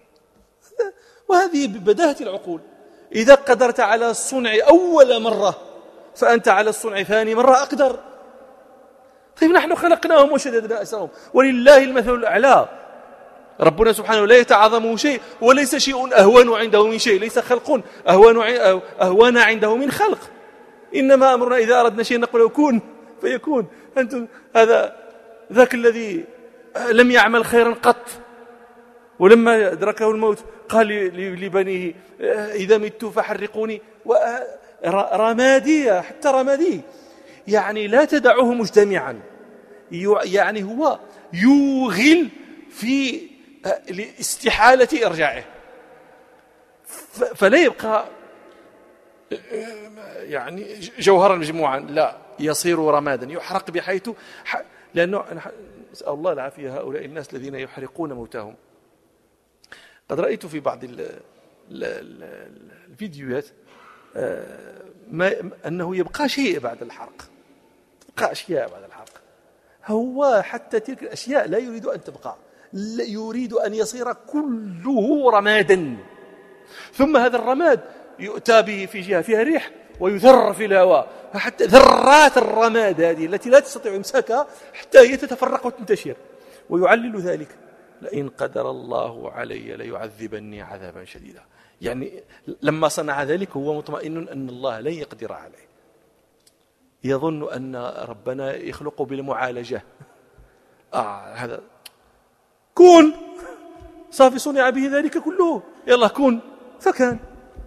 وهذه ببداهة العقول. إذا قدرت على الصنع أول مرة فأنت على الصنع ثاني مرة أقدر. طيب نحن خلقناهم وشددنا أسرهم ولله المثل الأعلى. ربنا سبحانه لا يتعاظمه شيء وليس شيء أهون عنده من شيء، ليس خلق أهون عنده من خلق، إنما أمرنا إذا أردنا شيء نقول له كن فيكون. أنتم هذا ذاك الذي لم يعمل خيرا قط ولما أدركه الموت قال لبنيه إذا مت فحرقوني، رمادية حتى رمادي، يعني لا تدعه مجتمعا، يعني هو يوغل في لاستحالة إرجاعه، فلا يبقى يعني جوهرا مجموعا، لا يصير رمادا يحرق بحيث لأنه نسأل الله العافية هؤلاء الناس الذين يحرقون موتاهم. قد رأيت في بعض الفيديوهات أنه يبقى شيء بعد الحرق، تبقى أشياء بعد الحرق، هو حتى تلك الأشياء لا يريد أن تبقى، يريد أن يصير كله رمادا، ثم هذا الرماد يؤتى به في جهة فيها ريح ويذر في الهواء، فحتى ذرات الرماد هذه التي لا تستطيع إمساكها حتى هي تتفرق وتنتشر. ويعلل ذلك لئن قدر الله علي ليعذبني عذابا شديدا، يعني لما صنع ذلك هو مطمئن أن الله لن يقدر عليه، يظن أن ربنا يخلق بالمعالجة. هذا كون صافي صنع به ذلك كله، يلا كون فكان.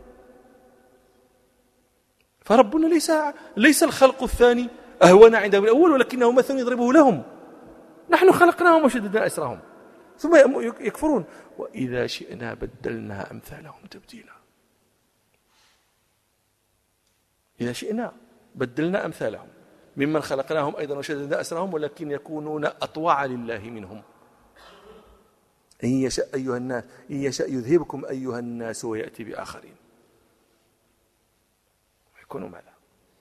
فربنا ليس الخلق الثاني أهون عنده من الأول، ولكنه مثل يضربه لهم. نحن خلقناهم وشددنا أسرهم ثم يكفرون. وإذا شئنا بدلنا أمثالهم تبديلا. إذا شئنا بدلنا أمثالهم ممن خلقناهم أيضا وشددنا أسرهم، ولكن يكونون أطوع لله منهم. إن يشاء أيها الناس إن يشاء يذهبكم أيها الناس ويأتي بآخرين، يكونوا ماذا؟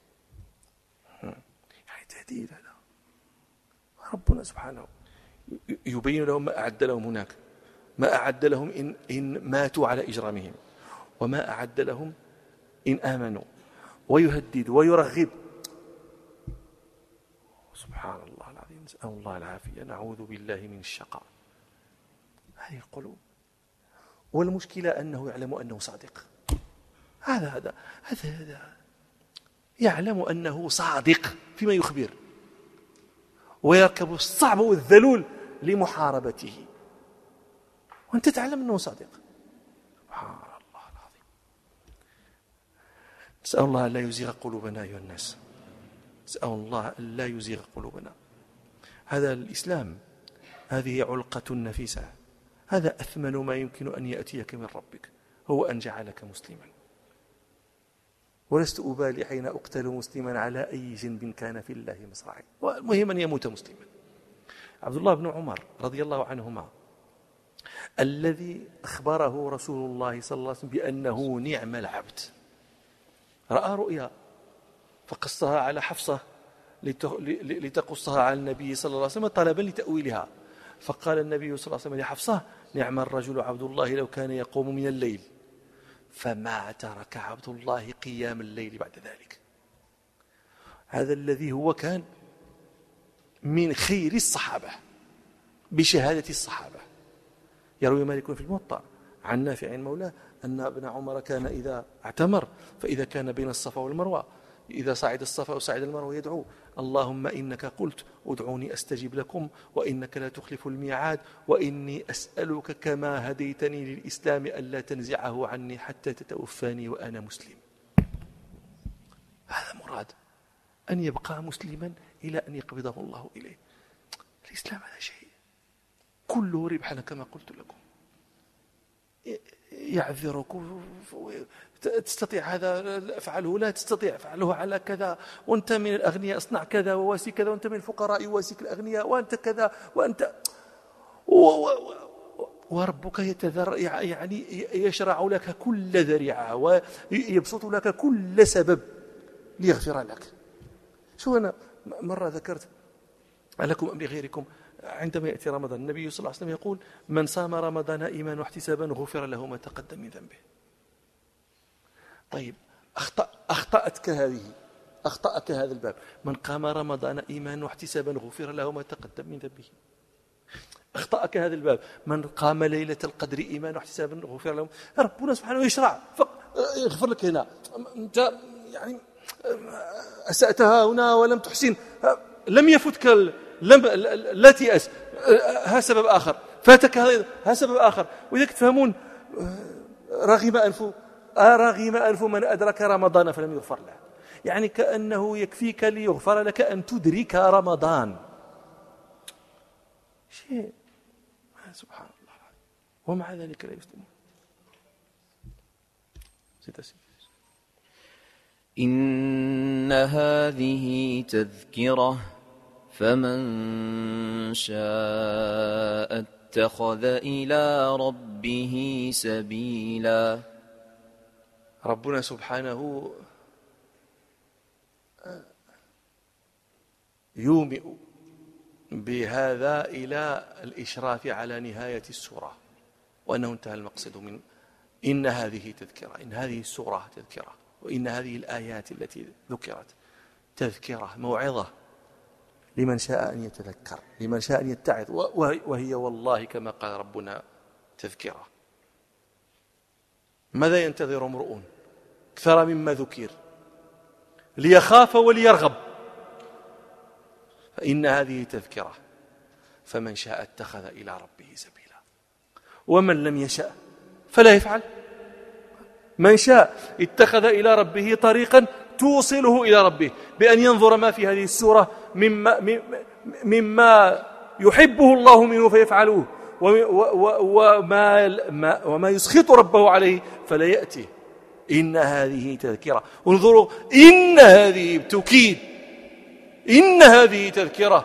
يعني تهديد. هذا ربنا سبحانه يبين لهم ما أعد لهم هناك، ما أعد لهم إن ماتوا على إجرامهم، وما أعد لهم إن آمنوا، ويهدد ويرغب. سبحان الله العظيم، نسأل الله العافية، نعوذ بالله من الشقاء. هذه القلوب، والمشكلة أنه يعلم أنه صادق. هذا يعلم أنه صادق فيما يخبر، ويركب الصعب والذلول لمحاربته، وأنت تعلم أنه صادق. سبحان الله العظيم. نسأل الله أن لا يزيغ قلوبنا أيها الناس، نسأل الله أن لا يزيغ قلوبنا. هذا الإسلام، هذه علقة نفيسة، هذا أثمن ما يمكن أن يأتيك من ربك، هو أن جعلك مسلما. ولست أبالي حين أقتل مسلما على أي جنب كان في الله مصرعي، والمهم أن يموت مسلما. عبد الله بن عمر رضي الله عنهما الذي أخبره رسول الله صلى الله عليه وسلم بأنه نعم العبد، رأى رؤيا فقصها على حفصة لتقصها على النبي صلى الله عليه وسلم طلبا لتأويلها، فقال النبي صلى الله عليه وسلم لحفصة: نعم الرجل عبد الله لو كان يقوم من الليل. فما ترك عبد الله قيام الليل بعد ذلك. هذا الذي هو كان من خير الصحابة بشهادة الصحابة، يروي مالك في الموطأ عن نافع مولاه أن ابن عمر كان إذا اعتمر فإذا كان بين الصفا والمروة إذا صعد الصفا وصعد المروة يدعو: اللهم إنك قلت ادعوني أستجب لكم وإنك لا تخلف الميعاد وإني أسألك كما هديتني للإسلام ألا تنزعه عني حتى تتوفاني وأنا مسلم. هذا مراد، أن يبقى مسلما إلى أن يقبضه الله إليه. الإسلام هذا شيء كله ربحا كما قلت لكم. يعذرك، تستطيع هذا افعله، لا تستطيع افعله على كذا، وانت من الأغنياء اصنع كذا وواسي كذا، وانت من الفقراء يواسيك الأغنياء، وانت كذا وانت وربك يعني يشرع لك كل ذريعة ويبسط لك كل سبب ليغفر لك. شو أنا مرة ذكرت لكم أم لغيركم عندما يأتي رمضان النبي صلى الله عليه وسلم يقول: من صام رمضان إيمانا واحتسابا غفر له ما تقدم من ذنبه. طيب أخطأك هذا الباب. من قام رمضان إيمانا واحتسابا غفر له ما تقدم من ذنبه. أخطأك هذا الباب. من قام ليلة القدر إيمانا واحتسابا غفر له. ربنا سبحانه يشرع يغفر لك هنا، أنت يعني أسأتها هنا ولم تحسن، لم يفتك لا تيأس، ها سبب آخر، فاتك ها سبب آخر. وإذا تفهمون رغم أنف من أدرك رمضان فلم يغفر له، يعني كأنه يكفيك ليغفر لك أن تدرك رمضان. شيء سبحان الله، ومع ذلك لا يسلمون. إن هذه تذكرة فمن شاء اتخذ إلى ربه سبيلا. ربنا سبحانه يومئ بهذا إلى الإشراف على نهاية السورة، وأنه انتهى المقصد من إن هذه تذكرة، إن هذه السورة تذكرة، وإن هذه الآيات التي ذكرت تذكرة، موعظة لمن شاء أن يتذكر، لمن شاء أن يتعظ، وهي والله كما قال ربنا تذكرة. ماذا ينتظر امرؤ أكثر مما ذكر ليخاف وليرغب؟ فإن هذه تذكرة فمن شاء اتخذ إلى ربه سبيلا، ومن لم يشاء فلا يفعل. من شاء اتخذ إلى ربه طريقا توصله إلى ربه بأن ينظر ما في هذه السورة مما يحبه الله منه فيفعلوه، وما يسخط ربه عليه فلا يأتيه. إن هذه تذكرة، انظروا، إن هذه توكيد، إن هذه تذكرة،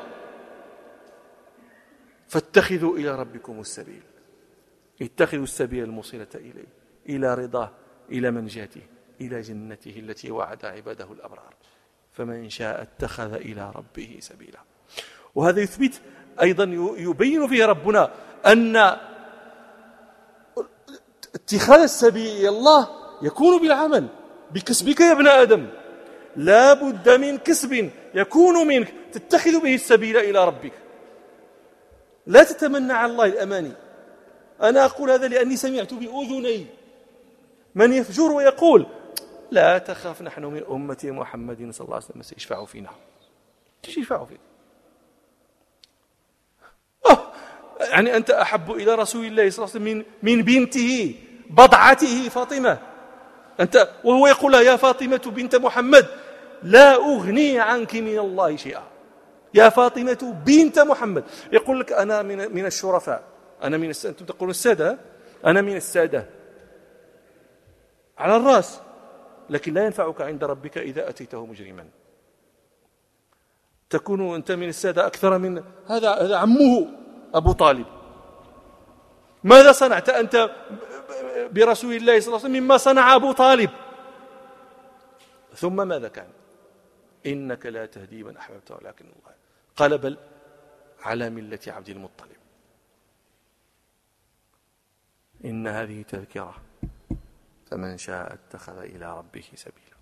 فاتخذوا إلى ربكم السبيل، اتخذوا السبيل الموصلة إليه، إلى رضاه، إلى منجاته، إلى جنته التي وعد عباده الأبرار. فمن شاء اتخذ إلى ربه سبيلا. وهذا يثبت أيضا، يبين فيه ربنا أن اتخاذ السبيل إلى الله يكون بالعمل، بكسبك يا ابن آدم، لا بد من كسب يكون منك تتخذ به السبيل إلى ربك. لا تتمنى على الله الأماني. أنا أقول هذا لأني سمعت بأذني من يفجر ويقول: لا تخاف، نحن من أمة محمد صلى الله عليه وسلم سيشفع فينا. ايش يشفع فيك؟ يعني أنت أحب إلى رسول الله صلى الله عليه وسلم من بنته بضعته فاطمة، أنت وهو يقول لها: يا فاطمة بنت محمد لا أغني عنك من الله شيئا. يا فاطمة بنت محمد، يقول لك: أنا من الشرفاء، أنا من السادة. أنتم تقولون السادة، أنا من السادة على الرأس، لكن لا ينفعك عند ربك إذا أتيته مجرما. تكون أنت من السادة أكثر من هذا عمه أبو طالب. ماذا صنعت أنت برسول الله صلى الله عليه وسلم مما صنع أبو طالب؟ ثم ماذا كان؟ إنك لا تهدي من أحببت ولكن الله. قال: بل على ملة عبد المطلب. إن هذه تذكرة فمن شاء اتخذ إلى ربه سبيلا.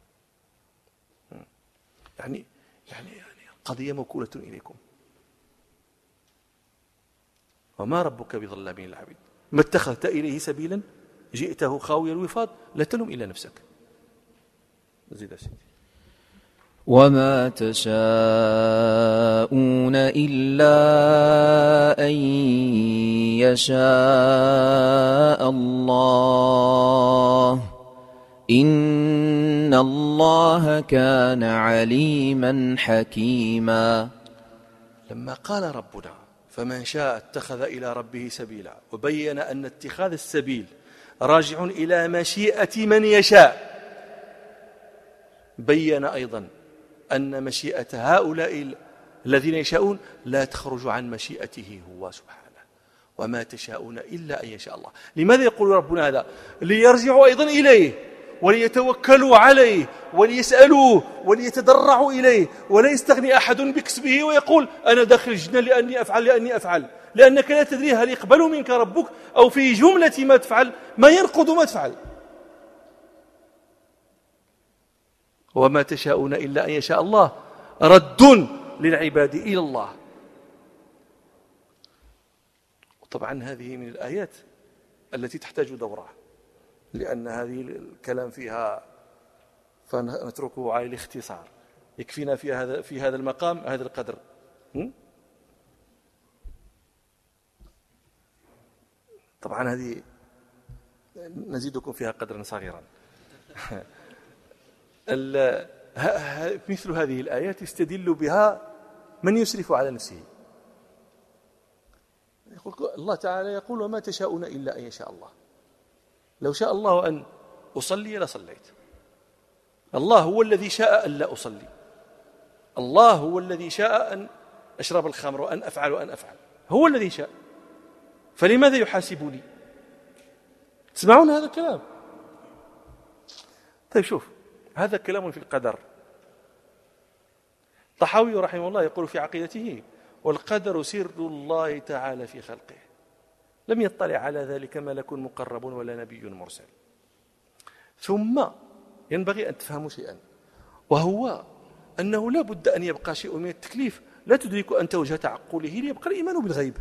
يعني القضية موكولة إليكم، وما ربك بظلام للعبيد. ما اتخذت إليه سبيلا جئته خاوي الوفاض لا تلوم إلا نفسك. زيد سيدي. وما تشاءون إلا أن يشاء الله إن الله كان عليما حكيما. لما قال ربنا فمن شاء اتخذ إلى ربه سبيلا وبين أن اتخاذ السبيل راجع إلى مشيئة من يشاء، بين أيضا أن مشيئة هؤلاء الذين يشاءون لا تخرج عن مشيئته هو سبحانه. وما تشاءون إلا أن يشاء الله. لماذا يقول ربنا هذا؟ ليرجعوا أيضا إليه وليتوكلوا عليه وليسألوه وليتضرعوا إليه، ولا يستغني أحد بكسبه ويقول أنا داخل الجنة لأني أفعل، لأنك لا تدري هل يقبل منك ربك أو في جملة ما تفعل ما ينقض ما تفعل. وما تشاءون إلا أن يشاء الله رد للعباد إلى الله. طبعا هذه من الآيات التي تحتاج دورة، لأن هذه الكلام فيها فنتركه على الاختصار، يكفينا في هذا المقام هذا القدر. طبعا هذه نزيدكم فيها قدرا صغيرا. مثل هذه الآيات يستدل بها من يسرف على نفسه. الله تعالى يقول وما تشاءون إلا أن يشاء الله. لو شاء الله أن أصلي لصليت. الله هو الذي شاء أن لا أصلي. الله هو الذي شاء أن أشرب الخمر وأن أفعل هو الذي شاء. فلماذا يحاسبني؟ تسمعون هذا الكلام؟ طيب شوف، هذا كلام في القدر. طحاوي رحمه الله يقول في عقيدته والقدر سر الله تعالى في خلقه، لم يطلع على ذلك ملك مقرب ولا نبي مرسل. ثم ينبغي أن تفهموا شيئا، وهو أنه لا بد أن يبقى شيء من التكليف لا تدرك أنت وجه تعقله ليبقى الإيمان بالغيب.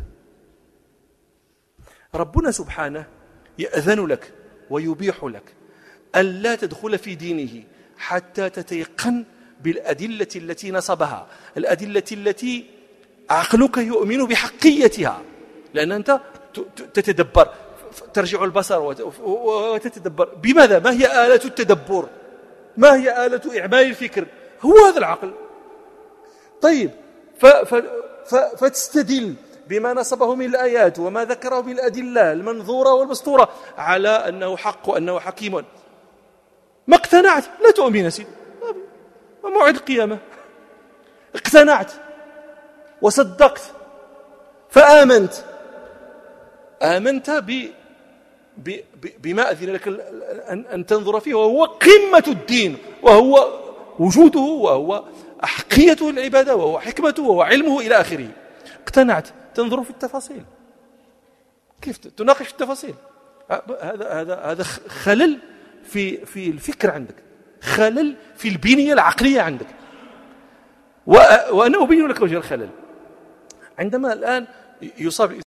ربنا سبحانه يأذن لك ويبيح لك أن لا تدخل في دينه حتى تتيقن بالأدلة التي نصبها، الأدلة التي عقلك يؤمن بحقيتها، لأن أنت تتدبر، ترجع البصر وتتدبر. بماذا؟ ما هي آلة التدبر؟ ما هي آلة إعمال الفكر؟ هو هذا العقل. طيب فتستدل بما نصبه من الآيات وما ذكره من الأدلة المنظورة والمسطورة على أنه حق وأنه حكيم. ما اقتنعت لا تؤمن سيدي، وموعد القيامة. اقتنعت وصدقت فآمنت، آمنت بما أذن لك أن تنظر فيه، وهو قمة الدين، وهو وجوده، وهو حقيته العبادة، وهو حكمته، وهو علمه إلى آخره. اقتنعت، تنظر في التفاصيل، كيف تناقش التفاصيل. هذا خلل في الفكر عندك، خلل في البنية العقلية عندك. وأنا أبين لك وجه الخلل. عندما الآن يصاب